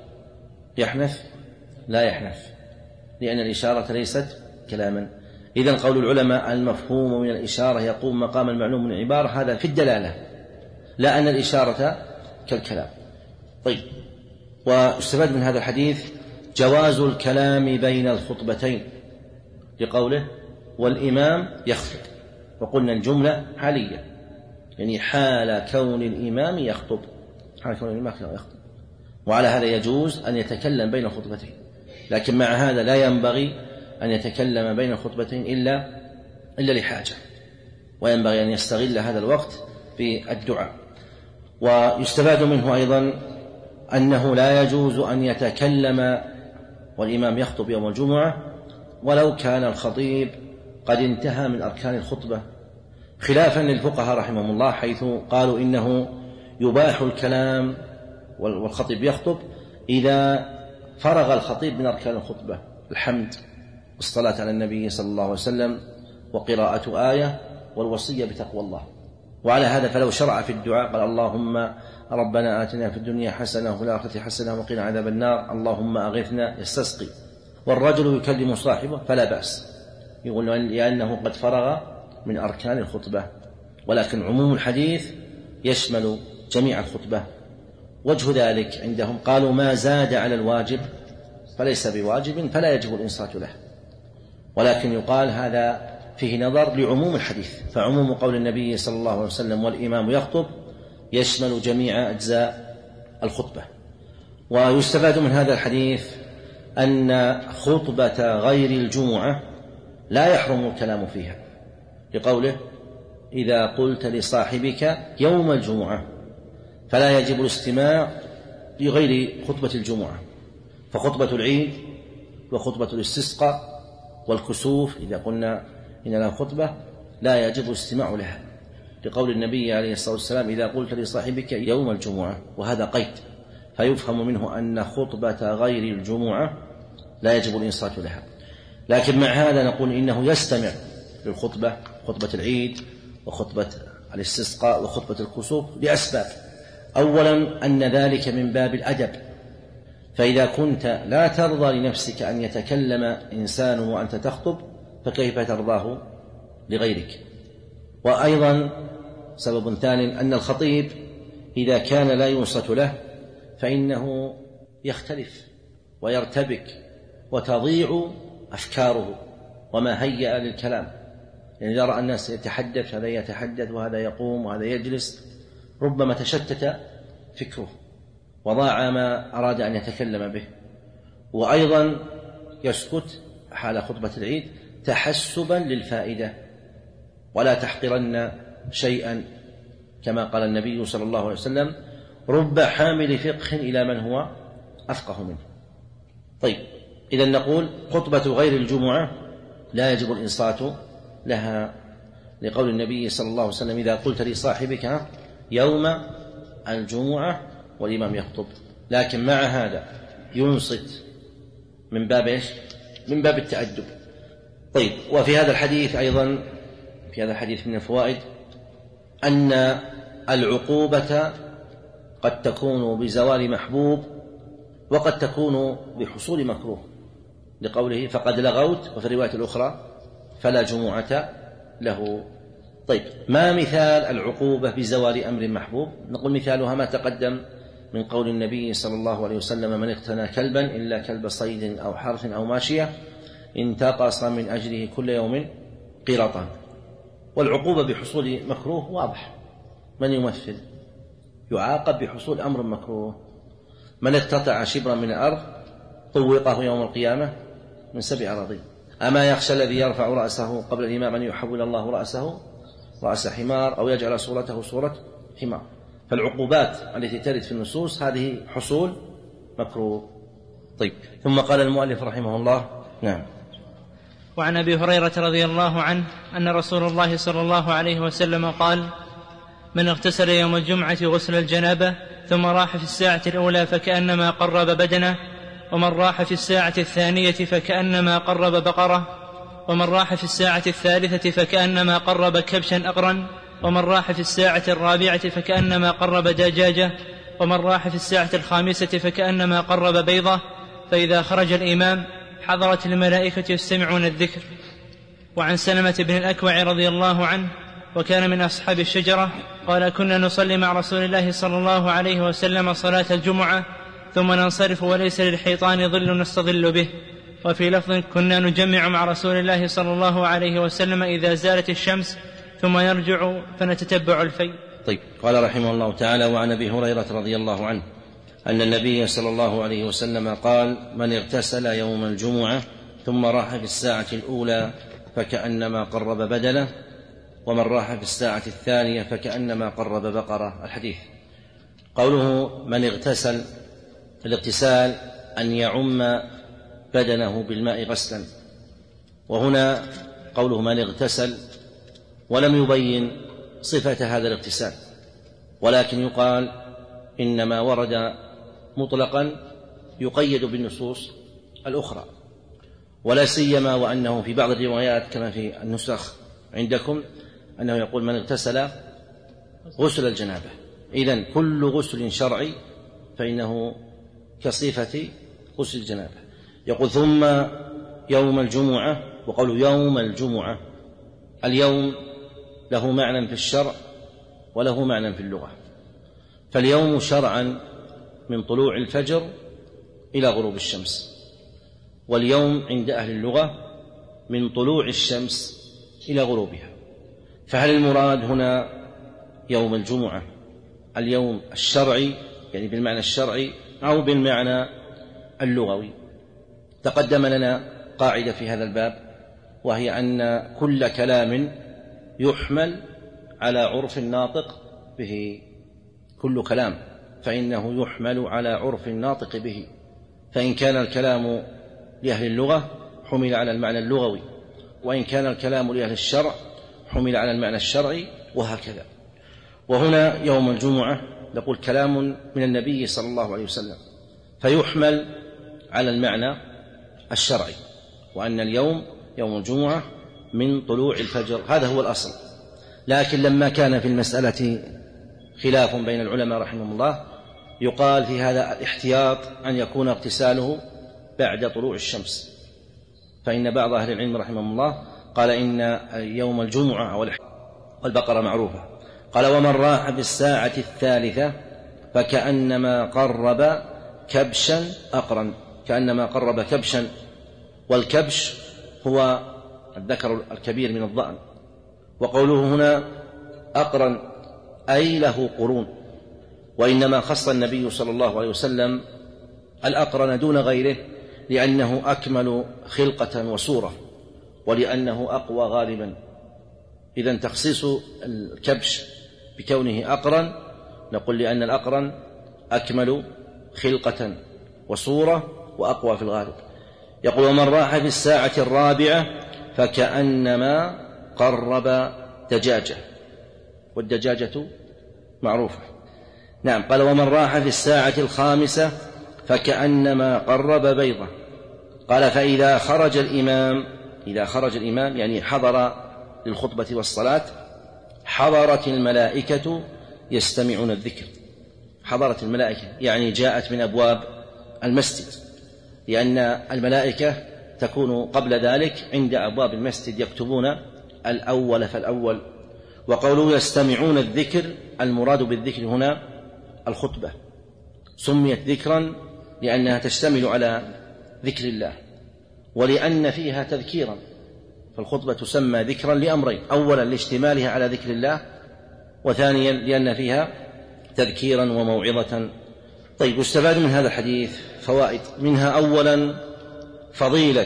يحنث؟ لا يحنث، لأن الإشارة ليست كلاما. إذن قول العلماء المفهوم من الإشارة يقوم مقام المعلوم من العبارة، هذا في الدلالة، لا أن الإشارة كالكلام. طيب، واستفاد من هذا الحديث جواز الكلام بين الخطبتين، لقوله والإمام يخطب، وقلنا الجملة حالية، يعني حال كون الإمام يخطب، حال كون الإمام يخطب، وعلى هذا يجوز أن يتكلم بين الخطبتين، لكن مع هذا لا ينبغي أن يتكلم بين الخطبتين إلا إلا لحاجة، وينبغي أن يستغل هذا الوقت بالدعاء. ويستفاد منه أيضا أنه لا يجوز أن يتكلم والإمام يخطب يوم الجمعة ولو كان الخطيب قد انتهى من أركان الخطبة، خلافا للفقهاء رحمهم الله حيث قالوا إنه يباح الكلام والخطيب يخطب إذا فرغ الخطيب من أركان الخطبة، الحمد والصلاة على النبي صلى الله عليه وسلم وقراءة آية والوصية بتقوى الله. وعلى هذا فلو شرع في الدعاء قال اللهم ربنا آتنا في الدنيا حسنة وفي الآخرة حسنة وقنا عذاب النار اللهم أغثنا، يستسقي والرجل يكلم صاحبه فلا بأس، يقول لأنه قد فرغ من أركان الخطبة. ولكن عموم الحديث يشمل جميع الخطبة. وجه ذلك عندهم قالوا ما زاد على الواجب فليس بواجب فلا يجب الإنصات له، ولكن يقال هذا فيه نظر لعموم الحديث، فعموم قول النبي صلى الله عليه وسلم والإمام يخطب يشمل جميع أجزاء الخطبة. ويستفاد من هذا الحديث أن خطبة غير الجمعة لا يحرم الكلام فيها، لقوله إذا قلت لصاحبك يوم الجمعة، فلا يجب الاستماع لغير خطبة الجمعة. فخطبة العيد وخطبة الاستسقاء والكسوف إذا قلنا إن لها خطبة لا يجب الاستماع لها، لقول النبي عليه الصلاة والسلام إذا قلت لصاحبك يوم الجمعة، وهذا قيد، فيفهم منه أن خطبة غير الجمعة لا يجب الإنصات لها. لكن مع هذا نقول إنه يستمع للخطبة، خطبة العيد وخطبة الاستسقاء وخطبة الكسوف لأسباب. أولا أن ذلك من باب الأدب، فإذا كنت لا ترضى لنفسك أن يتكلم إنسان وأنت تخطب فكيف ترضاه لغيرك؟ وأيضا سبب ثاني أن الخطيب إذا كان لا ينصت له فإنه يختلف ويرتبك وتضيع أفكاره وما هيأ للكلام، يعني إذا رأى الناس يتحدث، هذا يتحدث وهذا يقوم وهذا يجلس، ربما تشتت فكره وضاع ما أراد أن يتكلم به. وأيضا يسكت حال خطبة العيد تحسبا للفائدة، ولا تحقرن شيئا، كما قال النبي صلى الله عليه وسلم رب حامل فقه إلى من هو أفقه منه. طيب، إذن نقول خطبة غير الجمعة لا يجب الإنصات لها، لقول النبي صلى الله عليه وسلم إذا قلت لصاحبك يوم الجمعة والإمام يخطب. لكن مع هذا ينصت من باب إيش؟ من باب التأدب. طيب، وفي هذا الحديث أيضا في هذا الحديث من الفوائد أن العقوبة قد تكون بزوال محبوب وقد تكون بحصول مكروه، لقوله فقد لغوت، وفي الرواية الأخرى فلا جمعة له. طيب، ما مثال العقوبة بزوال أمر محبوب؟ نقول مثالها ما تقدم من قول النبي صلى الله عليه وسلم من اقتنى كلبا إلا كلب صيد أو حرث أو ماشية انتقص من أجله كل يوم قيراطان. والعقوبة بحصول مكروه واضح، من يمثل؟ يعاقب بحصول أمر مكروه. من اقتطع شبرا من الأرض طوقه يوم القيامة من سبع أراضين. أما يخشى الذي يرفع رأسه قبل الإمام أن يحول الله رأسه رأس حمار أو يجعل صورته صورة حمار. فالعقوبات التي ترد في النصوص هذه حصول مكروه. طيب، ثم قال المؤلف رحمه الله: نعم. وعن أبي هريرة رضي الله عنه أن رسول الله صلى الله عليه وسلم قال: من اغتسل يوم الجمعة غسل الجنابة ثم راح في الساعة الأولى فكأنما قرب بدنه، ومن راح في الساعة الثانية فكأنما قرب بقرة، ومن راح في الساعة الثالثة فكأنما قرب كبشا أقرا، ومن راح في الساعة الرابعة فكأنما قرب دجاجة، ومن راح في الساعة الخامسة فكأنما قرب بيضة، فإذا خرج الإمام حضرت الملائكة يستمعون الذكر. وعن سلمة بن الأكوع رضي الله عنه وكان من أصحاب الشجرة قال: كنا نصلي مع رسول الله صلى الله عليه وسلم صلاة الجمعة ثم ننصرف وليس للحيطان ظل نستظل به. وفي لفظ: كنا نجمع مع رسول الله صلى الله عليه وسلم إذا زالت الشمس ثم يرجع فنتتبع الفيء. طيب، قال رحمه الله تعالى: وعن أبي هريرة رضي الله عنه أن النبي صلى الله عليه وسلم قال: من اغتسل يوم الجمعة ثم راح في الساعة الأولى فكأنما قرب بدنه، ومن راح في الساعة الثانية فكأنما قرب بقرة. الحديث. قوله من اغتسل، الاغتسال أن يعم بدنه بالماء غسلا، وهنا قوله من اغتسل ولم يبين صفة هذا الاغتسال، ولكن يقال إنما ورد مطلقا يقيد بالنصوص الأخرى، ولا سيما وأنه في بعض الروايات كما في النسخ عندكم أنه يقول من اغتسل غسل الجنابة. إذن كل غسل شرعي فإنه كصفة غسل الجنابة. يقول ثم يوم الجمعة، وقول يوم الجمعة، اليوم له معنى في الشرع وله معنى في اللغة. فاليوم شرعا من طلوع الفجر إلى غروب الشمس، واليوم عند أهل اللغة من طلوع الشمس إلى غروبها. فهل المراد هنا يوم الجمعة اليوم الشرعي يعني بالمعنى الشرعي أو بالمعنى اللغوي؟ تقدم لنا قاعدة في هذا الباب، وهي أن كل كلام يحمل على عرف الناطق به، كل كلام فإنه يحمل على عرف الناطق به، فإن كان الكلام لأهل اللغة حمل على المعنى اللغوي، وإن كان الكلام لأهل الشرع حمل على المعنى الشرعي، وهكذا. وهنا يوم الجمعة نقول كلام من النبي صلى الله عليه وسلم فيحمل على المعنى الشرعي، وأن اليوم يوم الجمعة من طلوع الفجر، هذا هو الأصل. لكن لما كان في المسألة خلاف بين العلماء رحمهم الله يقال في هذا الاحتياط أن يكون اغتساله بعد طلوع الشمس، فإن بعض أهل العلم رحمهم الله قال إن يوم الجمعة والبقرة معروفة، قال ومن راح بالساعة الثالثة فكأنما قرب كبشا أقرا، كأنما قرب كبشا، والكبش هو الذكر الكبير من الضأن، وقوله هنا أقرا أي له قرون، وإنما خص النبي صلى الله عليه وسلم الأقرن دون غيره لأنه أكمل خلقة وصورة، ولأنه أقوى غالبا. إذن تخصيص الكبش بكونه أقرن نقول لأن الأقرن أكمل خلقة وصورة وأقوى في الغالب. يقول ومن راح في الساعة الرابعة فكأنما قرب دجاجة، والدجاجة معروفة. نعم. قال ومن راح في الساعة الخامسة فكأنما قرب بيضة. قال فإذا خرج الإمام، إذا خرج الإمام يعني حضر للخطبة والصلاة، حضرت الملائكة يستمعون الذكر. حضرت الملائكة يعني جاءت من أبواب المسجد، لأن الملائكة تكون قبل ذلك عند أبواب المسجد يكتبون الأول فالأول. وقوله يستمعون الذكر المراد بالذكر هنا الخطبة، سميت ذكرا لأنها تشتمل على ذكر الله، ولأن فيها تذكيرا، فالخطبة تسمى ذكرا لأمرين: أولا لاشتمالها على ذكر الله، وثانيا لأن فيها تذكيرا وموعظة. طيب، يستفاد من هذا الحديث فوائد، منها أولا فضيلة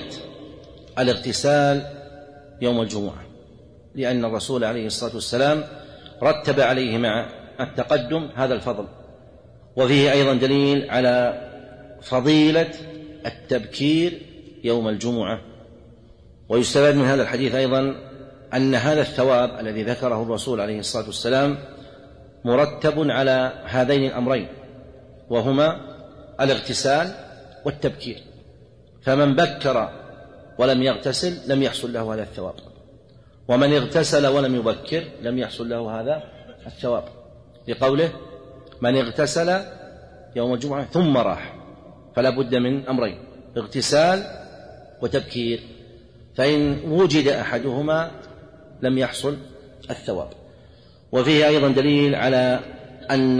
الاغتسال يوم الجمعة، لأن الرسول عليه الصلاة والسلام رتب عليه مع التقدم هذا الفضل. وفيه أيضا دليل على فضيلة التبكير يوم الجمعة. ويستفاد من هذا الحديث أيضا أن هذا الثواب الذي ذكره الرسول عليه الصلاة والسلام مرتب على هذين الأمرين، وهما الاغتسال والتبكير، فمن بكر ولم يغتسل لم يحصل له هذا الثواب، ومن اغتسل ولم يبكر لم يحصل له هذا الثواب، لقوله من اغتسل يوم الجمعة ثم راح، فلا بد من أمرين: اغتسال وتبكير، فإن وجد أحدهما لم يحصل الثواب. وفيه أيضا دليل على أن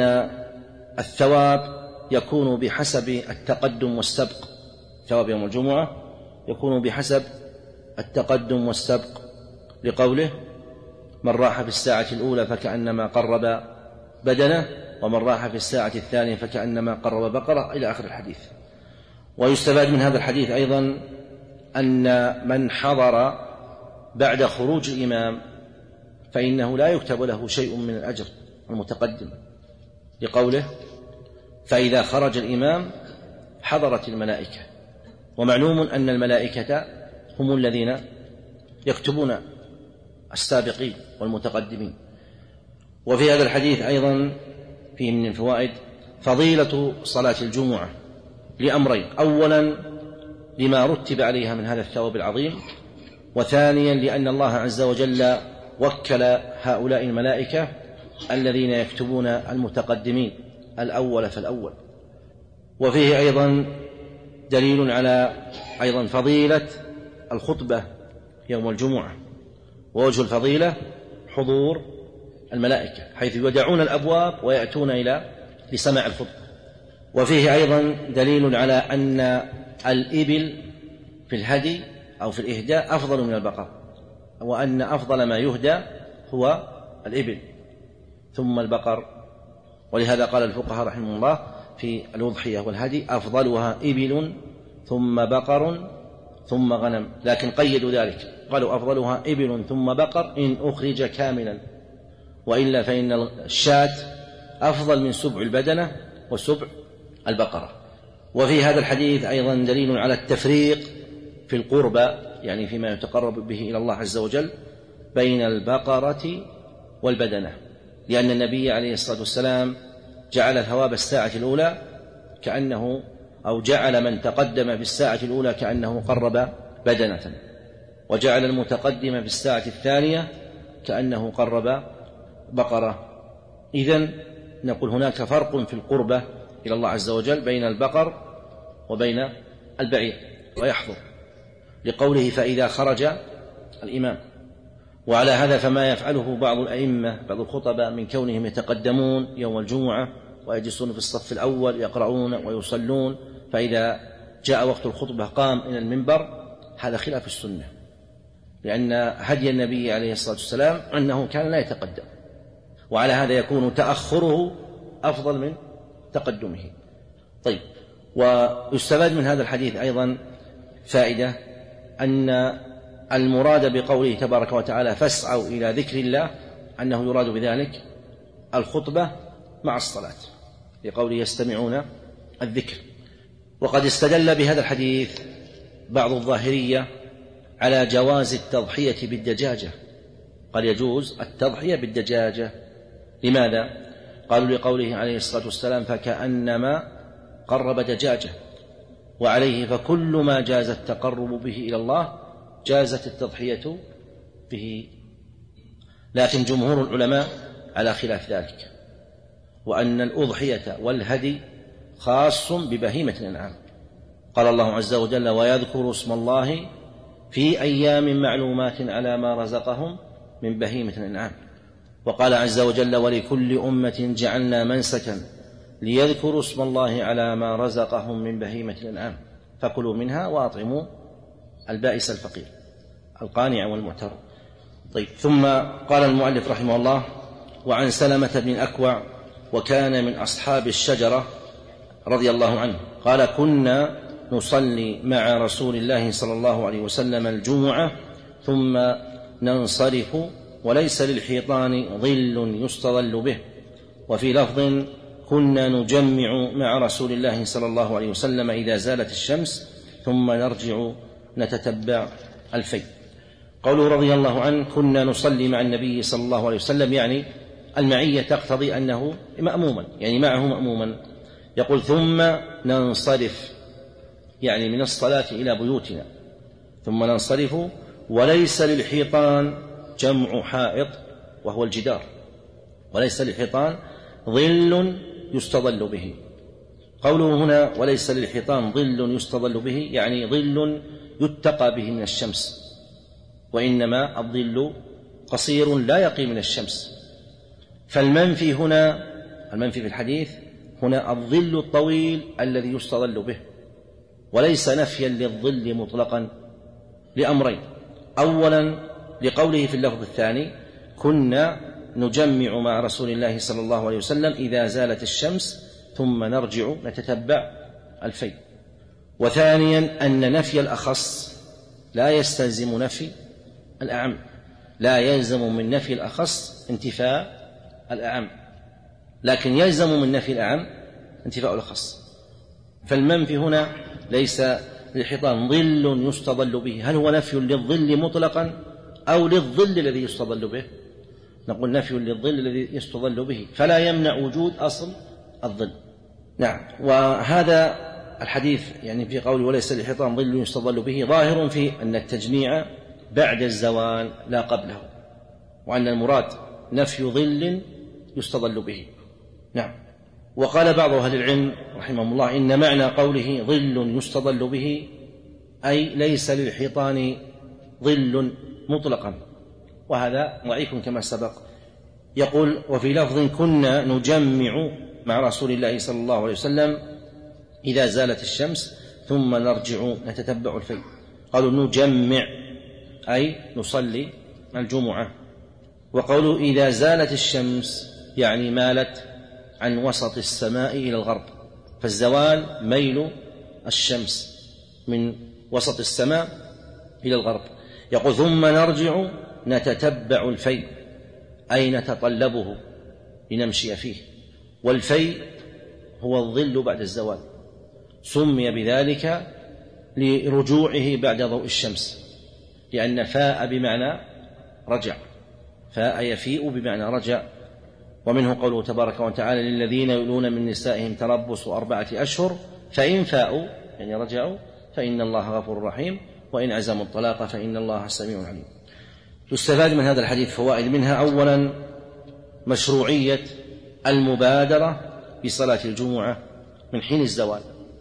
الثواب يكون بحسب التقدم والسبق، ثواب يوم الجمعة يكون بحسب التقدم والسبق، لقوله من راح في الساعة الأولى فكأنما قرب بدنه، ومن راح في الساعة الثانية فكأنما قرب بقرة، إلى آخر الحديث. ويستفاد من هذا الحديث أيضا أن من حضر بعد خروج الإمام فإنه لا يكتب له شيء من الأجر المتقدم، لقوله فإذا خرج الإمام حضرت الملائكة، ومعلوم أن الملائكة هم الذين يكتبون السابقين والمتقدمين. وفي هذا الحديث أيضا فيه من الفوائد فضيلة صلاة الجمعة لأمرين: أولا لما رتب عليها من هذا الثواب العظيم، وثانيا لأن الله عز وجل وكل هؤلاء الملائكة الذين يكتبون المتقدمين الأول فالأول. وفيه أيضا دليل على أيضا فضيلة الخطبة يوم الجمعة، ووجه الفضيلة حضور الملائكة حيث يدعون الأبواب ويأتون إلى لسماع الخطبة. وفيه أيضا دليل على أن الإبل في الهدي أو في الإهداء أفضل من البقر، وأن أفضل ما يهدى هو الإبل ثم البقر. ولهذا قال الفقهاء رحمه الله في الأضحية والهدي أفضلها إبل ثم بقر ثم غنم، لكن قيدوا ذلك قالوا أفضلها إبل ثم بقر إن أخرج كاملا، وإلا فإن الشاة أفضل من سبع البدنة وسبع البقرة. وفي هذا الحديث أيضا دليل على التفريق في القربى، يعني فيما يتقرب به إلى الله عز وجل، بين البقرة والبدنة، لأن النبي عليه الصلاة والسلام جعل ثواب الساعة الأولى كأنه أو جعل من تقدم في الساعة الأولى كأنه قرب بدنة، وجعل المتقدم في الساعة الثانية كأنه قرب بقرة. إذن نقول هناك فرق في القربة إلى الله عز وجل بين البقر وبين البعير، ويحضر لقوله فإذا خرج الإمام. وعلى هذا فما يفعله بعض الأئمة بعض الخطباء من كونهم يتقدمون يوم الجمعة ويجلسون في الصف الأول يقرؤون ويصلون، فإذا جاء وقت الخطبة قام إلى المنبر، هذا خلاف السنة، لأن هدي النبي عليه الصلاة والسلام أنه كان لا يتقدم، وعلى هذا يكون تأخره أفضل من تقدمه. طيب، ويستفاد من هذا الحديث أيضا فائدة أن المراد بقوله تبارك وتعالى فاسعوا إلى ذكر الله أنه يراد بذلك الخطبة مع الصلاة، لقوله يستمعون الذكر. وقد استدل بهذا الحديث بعض الظاهرية على جواز التضحية بالدجاجة، قال يجوز التضحية بالدجاجة. لماذا؟ قالوا لقوله عليه الصلاة والسلام فكأنما قرب دجاجة، وعليه فكل ما جاز التقرب به إلى الله جازت التضحية به. لكن جمهور العلماء على خلاف ذلك، وأن الأضحية والهدي خاص ببهيمة الأنعام. قال الله عز وجل ويذكر اسم الله في أيام معلومات على ما رزقهم من بهيمة الأنعام. وقال عز وجل ولكل أمة جعلنا منسكا ليذكروا اسم الله على ما رزقهم من بهيمة الأنعام فكلوا منها وأطعموا البائس الفقير القانع والمعتر. طيب، ثم قال المؤلف رحمه الله وعن سلمة بن الأكوع وكان من أصحاب الشجرة رضي الله عنه قال كنا نصلي مع رسول الله صلى الله عليه وسلم الجمعة ثم ننصرف وليس للحيطان ظل يستظل به. وفي لفظ كنا نجمع مع رسول الله صلى الله عليه وسلم إذا زالت الشمس ثم نرجع نتتبع الفي. قوله رضي الله عنه كنا نصلي مع النبي صلى الله عليه وسلم، يعني المعية تقتضي أنه مأموما، يعني معه مأموما. يقول ثم ننصرف، يعني من الصلاة إلى بيوتنا، ثم ننصرف وليس للحيطان جمع حائط وهو الجدار، وليس للحيطان ظل يستظل به. قوله هنا وليس للحيطان ظل يستظل به يعني ظل يتقى به من الشمس، وإنما الظل قصير لا يقي من الشمس. فالمنفي هنا المنفي في الحديث هنا الظل الطويل الذي يستظل به، وليس نفيا للظل مطلقا لأمرين. أولا لقوله في اللفظ الثاني كنا نجمع مع رسول الله صلى الله عليه وسلم إذا زالت الشمس ثم نرجع نتتبع الفي. وثانيا أن نفي الأخص لا يستلزم نفي الأعم، لا يلزم من نفي الأخص انتفاء الأعم، لكن يلزم من نفي الأعم انتفاء الأخص. فالمنفي هنا ليس للحيطان ظل يستظل به، هل هو نفي للظل مطلقا أو للظل الذي يستظل به؟ نقول نفي للظل الذي يستظل به، فلا يمنع وجود أصل الظل. نعم. وهذا الحديث يعني في قوله وليس للحيطان ظل يستظل به ظاهر في أن التجميع بعد الزوال لا قبله، وأن المراد نفي ظل يستظل به. نعم. وقال بعض أهل العلم رحمهم الله إن معنى قوله ظل يستظل به أي ليس للحيطان ظل مطلقا، وهذا ضعيف كما سبق. يقول وفي لفظ كنا نجمع مع رسول الله صلى الله عليه وسلم إذا زالت الشمس ثم نرجع نتتبع الفي. قالوا نجمع أي نصلي الجمعة. وقوله إذا زالت الشمس يعني مالت عن وسط السماء إلى الغرب، فالزوال ميل الشمس من وسط السماء إلى الغرب. يقول ثم نرجع نتتبع الفيء أي نتطلبه لنمشي فيه، والفيء هو الظل بعد الزوال، سمي بذلك لرجوعه بعد ضوء الشمس، لأن فاء بمعنى رجع، فاء يفيء بمعنى رجع. ومنه قوله تبارك وتعالى للذين يؤلون من نسائهم تربص أربعة أشهر فإن فاءوا يعني رجعوا فإن الله غفور رحيم وإن عزموا الطلاق فإن الله سميع عليم. يستفاد من هذا الحديث فوائد، منها أولا مشروعية المبادرة بصلاة الجمعة من حين الزوال،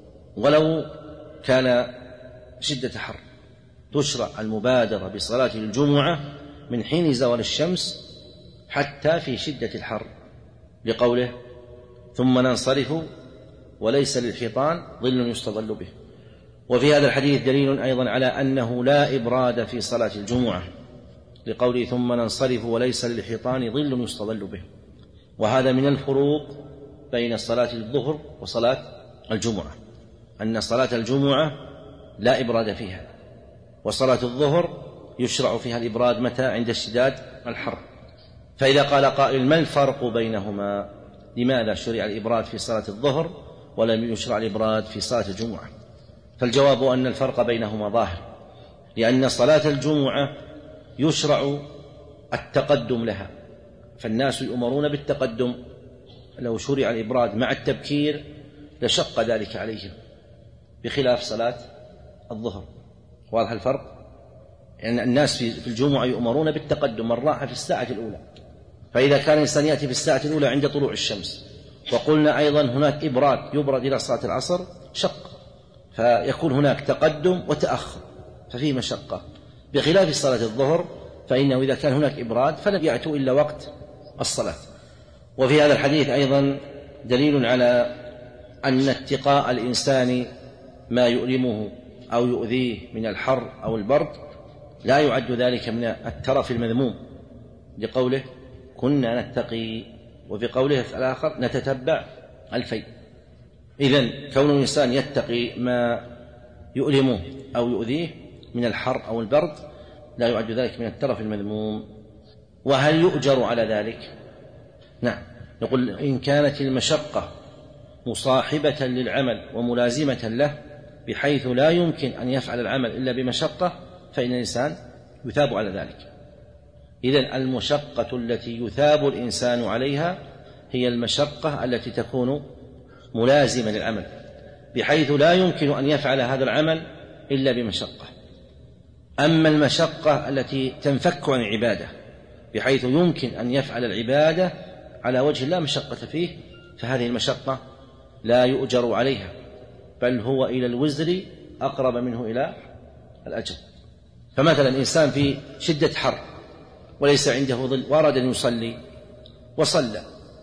ولو كان شدة حر تشرع المبادرة بصلاة الجمعة من حين زوال الشمس حتى في شدة الحر، لقوله ثم ننصرف وليس للحيطان ظل يستظل به. وفي هذا الحديث دليل أيضا على أنه لا إبراد في صلاة الجمعة، لقوله ثم ننصرف وليس للحيطان ظل يستظل به. وهذا من الفروق بين صلاة الظهر وصلاة الجمعة، أن صلاة الجمعة لا إبراد فيها، وصلاة الظهر يشرع فيها الإبراد متى؟ عند اشتداد الحر. فإذا قال قائل ما الفرق بينهما؟ لماذا شرع الإبراد في صلاة الظهر ولم يشرع الإبراد في صلاة الجمعة؟ فالجواب أن الفرق بينهما ظاهر، لأن صلاة الجمعة يشرع التقدم لها، فالناس يؤمرون بالتقدم، لو شرع الإبراد مع التبكير لشق ذلك عليهم، بخلاف صلاة الظهر. واضح الفرق؟ يعني الناس في الجمعة يؤمرون بالتقدم الراحة في الساعة الأولى، فإذا كان الإنسان يأتي في الساعة الأولى عند طلوع الشمس، وقلنا أيضا هناك إبراد يبرد إلى صلاة العصر شق، فيكون هناك تقدم وتأخر ففيه مشقة، بخلاف صلاة الظهر فإنه إذا كان هناك إبراد فلم يأتوا إلا وقت الصلاة. وفي هذا الحديث أيضا دليل على أن اتقاء الإنسان ما يؤلمه أو يؤذيه من الحر أو البرد لا يعد ذلك من الترف المذموم، لقوله كنا نتقي، وفي قوله الآخر نتتبع الفيء. إذن كون الإنسان يتقي ما يؤلمه أو يؤذيه من الحر أو البرد لا يعد ذلك من الترف المذموم. وهل يؤجر على ذلك؟ نعم، نقول إن كانت المشقة مصاحبة للعمل وملازمة له بحيث لا يمكن أن يفعل العمل إلا بمشقة فإن الإنسان يثاب على ذلك. إذن المشقة التي يثاب الإنسان عليها هي المشقة التي تكون ملازمة للعمل بحيث لا يمكن أن يفعل هذا العمل إلا بمشقة. أما المشقة التي تنفك عن العبادة بحيث يمكن أن يفعل العبادة على وجه لا مشقة فيه، فهذه المشقة لا يؤجر عليها، بل هو إلى الوزر أقرب منه إلى الأجر. فمثلا إنسان في شدة حر وليس عنده ظل وأراد أن يصلي وصلى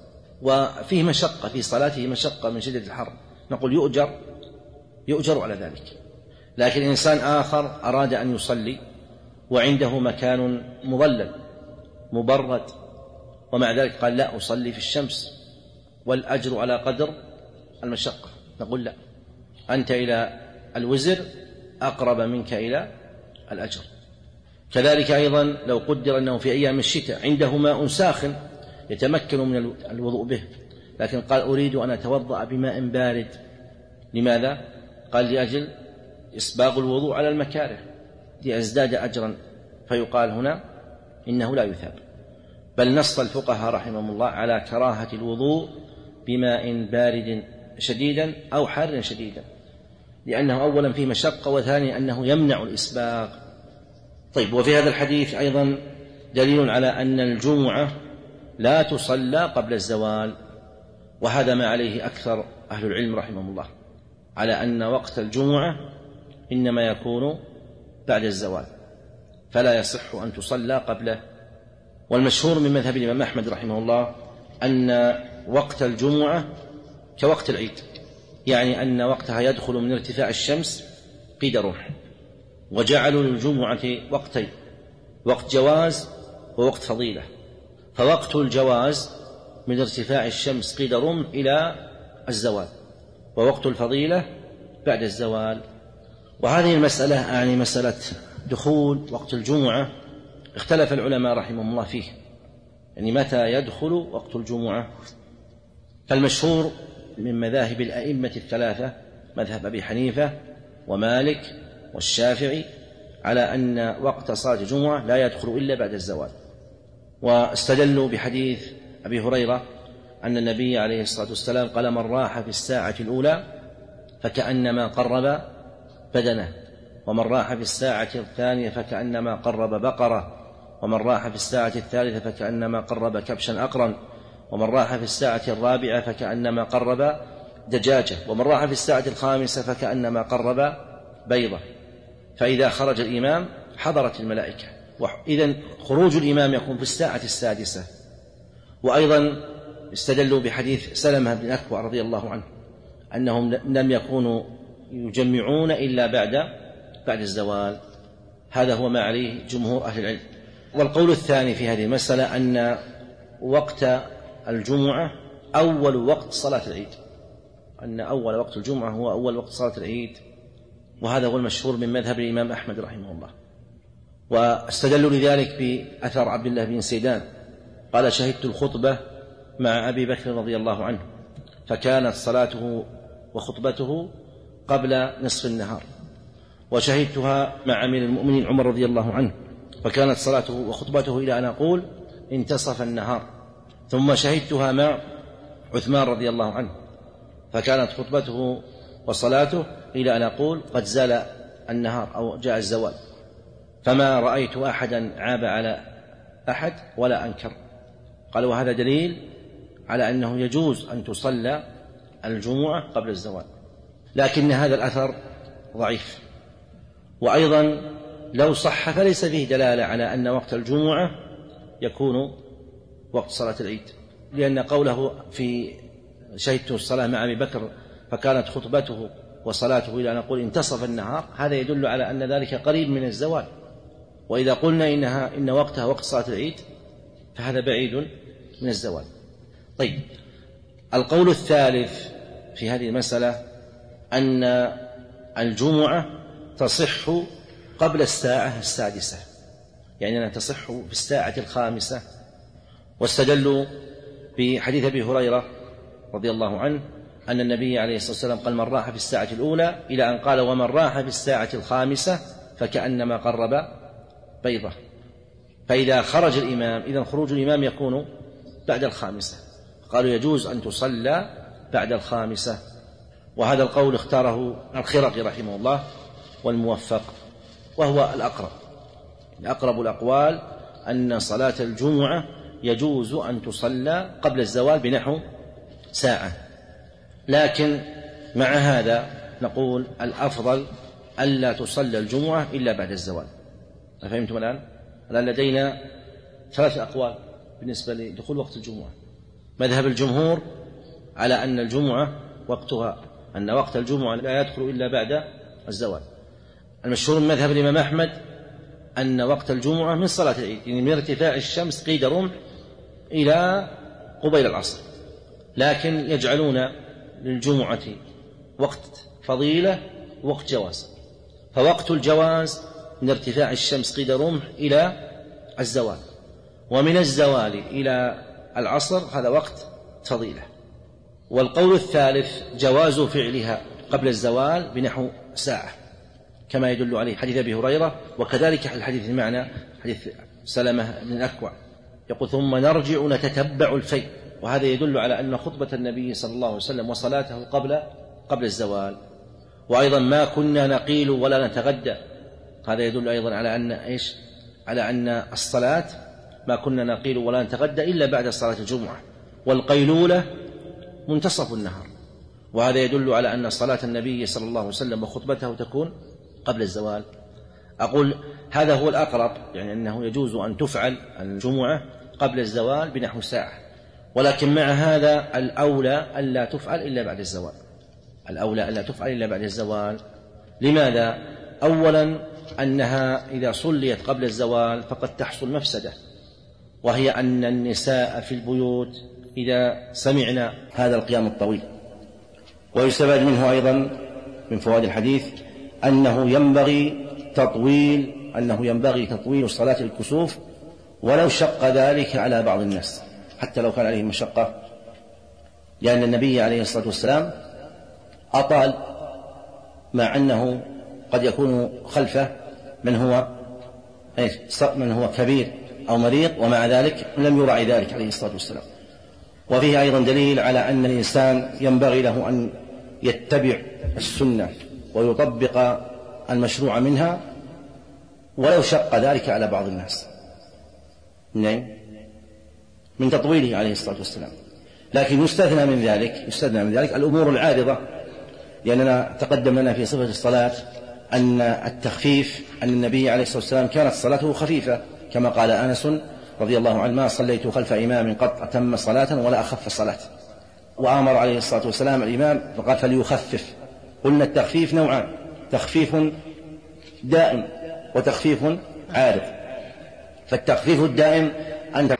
وفيه مشقة في صلاته، مشقة من شدة الحر، نقول يؤجر يؤجر على ذلك. لكن إنسان آخر أراد أن يصلي وعنده مكان مظلل مبرد ومع ذلك قال لا أصلي في الشمس والأجر على قدر المشقة، نقول لا، أنت إلى الوزر أقرب منك إلى الأجر. كذلك أيضا لو قدر أنه في أيام الشتاء عنده ماء ساخن يتمكن من الوضوء به، لكن قال أريد أن أتوضأ بماء بارد، لماذا؟ قال لأجل إسباغ الوضوء على المكاره ليزداد أجرا، فيقال هنا إنه لا يثاب. بل نص الفقهاء رحمهم الله على كراهة الوضوء بماء بارد شديدا أو حار شديدا، لأنه أولا فيه مشقة، وثانيا أنه يمنع الإسباغ. طيب، وفي هذا الحديث أيضا دليل على أن الجمعة لا تصلى قبل الزوال، وهذا ما عليه أكثر أهل العلم رحمهم الله، على أن وقت الجمعة إنما يكون بعد الزوال فلا يصح أن تصلى قبله. والمشهور من مذهب الإمام أحمد رحمه الله أن وقت الجمعة كوقت العيد، يعني أن وقتها يدخل من ارتفاع الشمس قيد رمح، وجعلوا للجمعة وقتين، وقت جواز ووقت فضيلة. فوقت الجواز من ارتفاع الشمس قيد رمح إلى الزوال، ووقت الفضيلة بعد الزوال. وهذه المسألة يعني مسألة دخول وقت الجمعة اختلف العلماء رحمهم الله فيه، يعني متى يدخل وقت الجمعة. فالمشهور من مذاهب الأئمة الثلاثة مذهب أبي حنيفة ومالك والشافعي على أن وقت صلاة الجمعة لا يدخل إلا بعد الزوال، واستدلوا بحديث أبي هريرة أن النبي عليه الصلاة والسلام قال: من راح في الساعة الأولى فكأنما قرب بدنه، ومن راح في الساعة الثانية فكأنما قرب بقرة، ومن راح في الساعة الثالثة فكأنما قرب كبشا أقرا، ومن راح في الساعة الرابعة فكأنما قرب دجاجة، ومن راح في الساعة الخامسة فكأنما قرب بيضة. فإذا خرج الإمام حضرت الملائكة، إذن خروج الإمام يكون في الساعة السادسة. وأيضا استدلوا بحديث سلمة بن الأكوع رضي الله عنه أنهم لم يكونوا يجمعون إلا بعد بعد الزوال. هذا هو ما عليه جمهور أهل العلم. والقول الثاني في هذه المسألة أن وقت الجمعة أول وقت صلاة العيد، أن أول وقت الجمعة هو أول وقت صلاة العيد، وهذا هو المشهور من مذهب الإمام أحمد رحمه الله. واستدلوا لذلك بأثر عبد الله بن سيدان قال: شهدت الخطبة مع أبي بكر رضي الله عنه، فكانت صلاته وخطبته قبل نصف النهار، وشهدتها مع أمير المؤمنين عمر رضي الله عنه، فكانت صلاته وخطبته إلى أن أقول انتصف النهار، ثم شهدتها مع عثمان رضي الله عنه، فكانت خطبته وصلاته إلى أن أقول قد زال النهار أو جاء الزوال، فما رأيت أحدا عاب على أحد ولا أنكر. قال: وهذا دليل على أنه يجوز أن تصلى الجمعة قبل الزوال، لكن هذا الأثر ضعيف. وأيضا لو صح فليس فيه دلالة على أن وقت الجمعة يكون وقت صلاة العيد، لأن قوله في شهدت الصلاة مع أبي بكر فكانت خطبته وصلاته إلى أن نقول انتصف النهار، هذا يدل على أن ذلك قريب من الزوال. وإذا قلنا إنها إن وقتها وقت صلاة العيد فهذا بعيد من الزوال. طيب، القول الثالث في هذه المسألة أن الجمعة تصح قبل الساعة السادسة، يعني أنها تصح في الساعة الخامسة. واستدلوا بحديث أبي هريرة رضي الله عنه أن النبي عليه الصلاة والسلام قال: من راح في الساعة الأولى، إلى أن قال: ومن راح في الساعة الخامسة فكأنما قرب بيضة. فإذا خرج الإمام، إذن خروج الإمام يكون بعد الخامسة، قالوا يجوز أن تصلى بعد الخامسة. وهذا القول اختاره الخرقي رحمه الله والموفق، وهو الأقرب. أقرب الأقوال أن صلاة الجمعة يجوز أن تصلى قبل الزوال بنحو ساعة، لكن مع هذا نقول الأفضل ألا تصلى الجمعة إلا بعد الزوال. فهمتم الآن؟ الآن لدينا ثلاث أقوال بالنسبة لدخول وقت الجمعة. مذهب الجمهور على أن الجمعة وقتها أن وقت الجمعة لا يدخل إلا بعد الزوال. المشهور من مذهب الإمام أحمد أن وقت الجمعة من صلاة العيد، يعني من ارتفاع الشمس قيد رمح إلى قبيل العصر، لكن يجعلون للجمعة وقت فضيلة وقت جواز. فوقت الجواز من ارتفاع الشمس قيد رمح إلى الزوال، ومن الزوال إلى العصر هذا وقت فضيلة. والقول الثالث جواز فعلها قبل الزوال بنحو ساعة، كما يدل عليه حديث أبي هريرة، وكذلك الحديث المعنى حديث سلمة بن الأكوع يقول: ثم نرجع نتتبع الفيء. وهذا يدل على أن خطبة النبي صلى الله عليه وسلم وصلاته قبل قبل الزوال. وأيضا ما كنا نقيل ولا نتغدى، هذا يدل أيضا على أن إيش؟ على أن الصلاة ما كنا نقيل ولا نتغدى إلا بعد صلاة الجمعة، والقيلولة منتصف النهار. وهذا يدل على أن صلاة النبي صلى الله عليه وسلم وخطبته تكون قبل الزوال. أقول هذا هو الأقرب، يعني أنه يجوز أن تفعل الجمعة قبل الزوال بنحو ساعة، ولكن مع هذا الأولى ألا تفعل إلا بعد الزوال. الأولى ألا تفعل إلا بعد الزوال. لماذا؟ أولا أنها إذا صليت قبل الزوال فقد تحصل مفسدة، وهي أن النساء في البيوت إذا سمعنا هذا القيام الطويل. ويستفاد منه أيضا من فوائد الحديث أنه ينبغي تطويل أنه ينبغي تطويل صلاة الكسوف ولو شق ذلك على بعض الناس، حتى لو كان عليه مشقة، لأن النبي عليه الصلاة والسلام أطال، مع أنه قد يكون خلفه من هو من هو كبير أو مريض، ومع ذلك لم يراعي ذلك عليه الصلاة والسلام. وفيه أيضا دليل على أن الإنسان ينبغي له أن يتبع السنة ويطبق المشروع منها ولو شق ذلك على بعض الناس من تطويله عليه الصلاة والسلام. لكن يستثنى من ذلك يستثنى من ذلك الأمور العارضة، لأننا تقدم لنا في صفة الصلاة أن التخفيف أن النبي عليه الصلاة والسلام كانت صلاته خفيفة، كما قال أنس رضي الله عنه: ما صليت خلف إمام قط أتم صلاة ولا أخف صلاة. وآمر عليه الصلاة والسلام الإمام فقال: فليخفف. قلنا التخفيف نوعان: تخفيف دائم وتخفيف عارض. فالتخفيف الدائم أن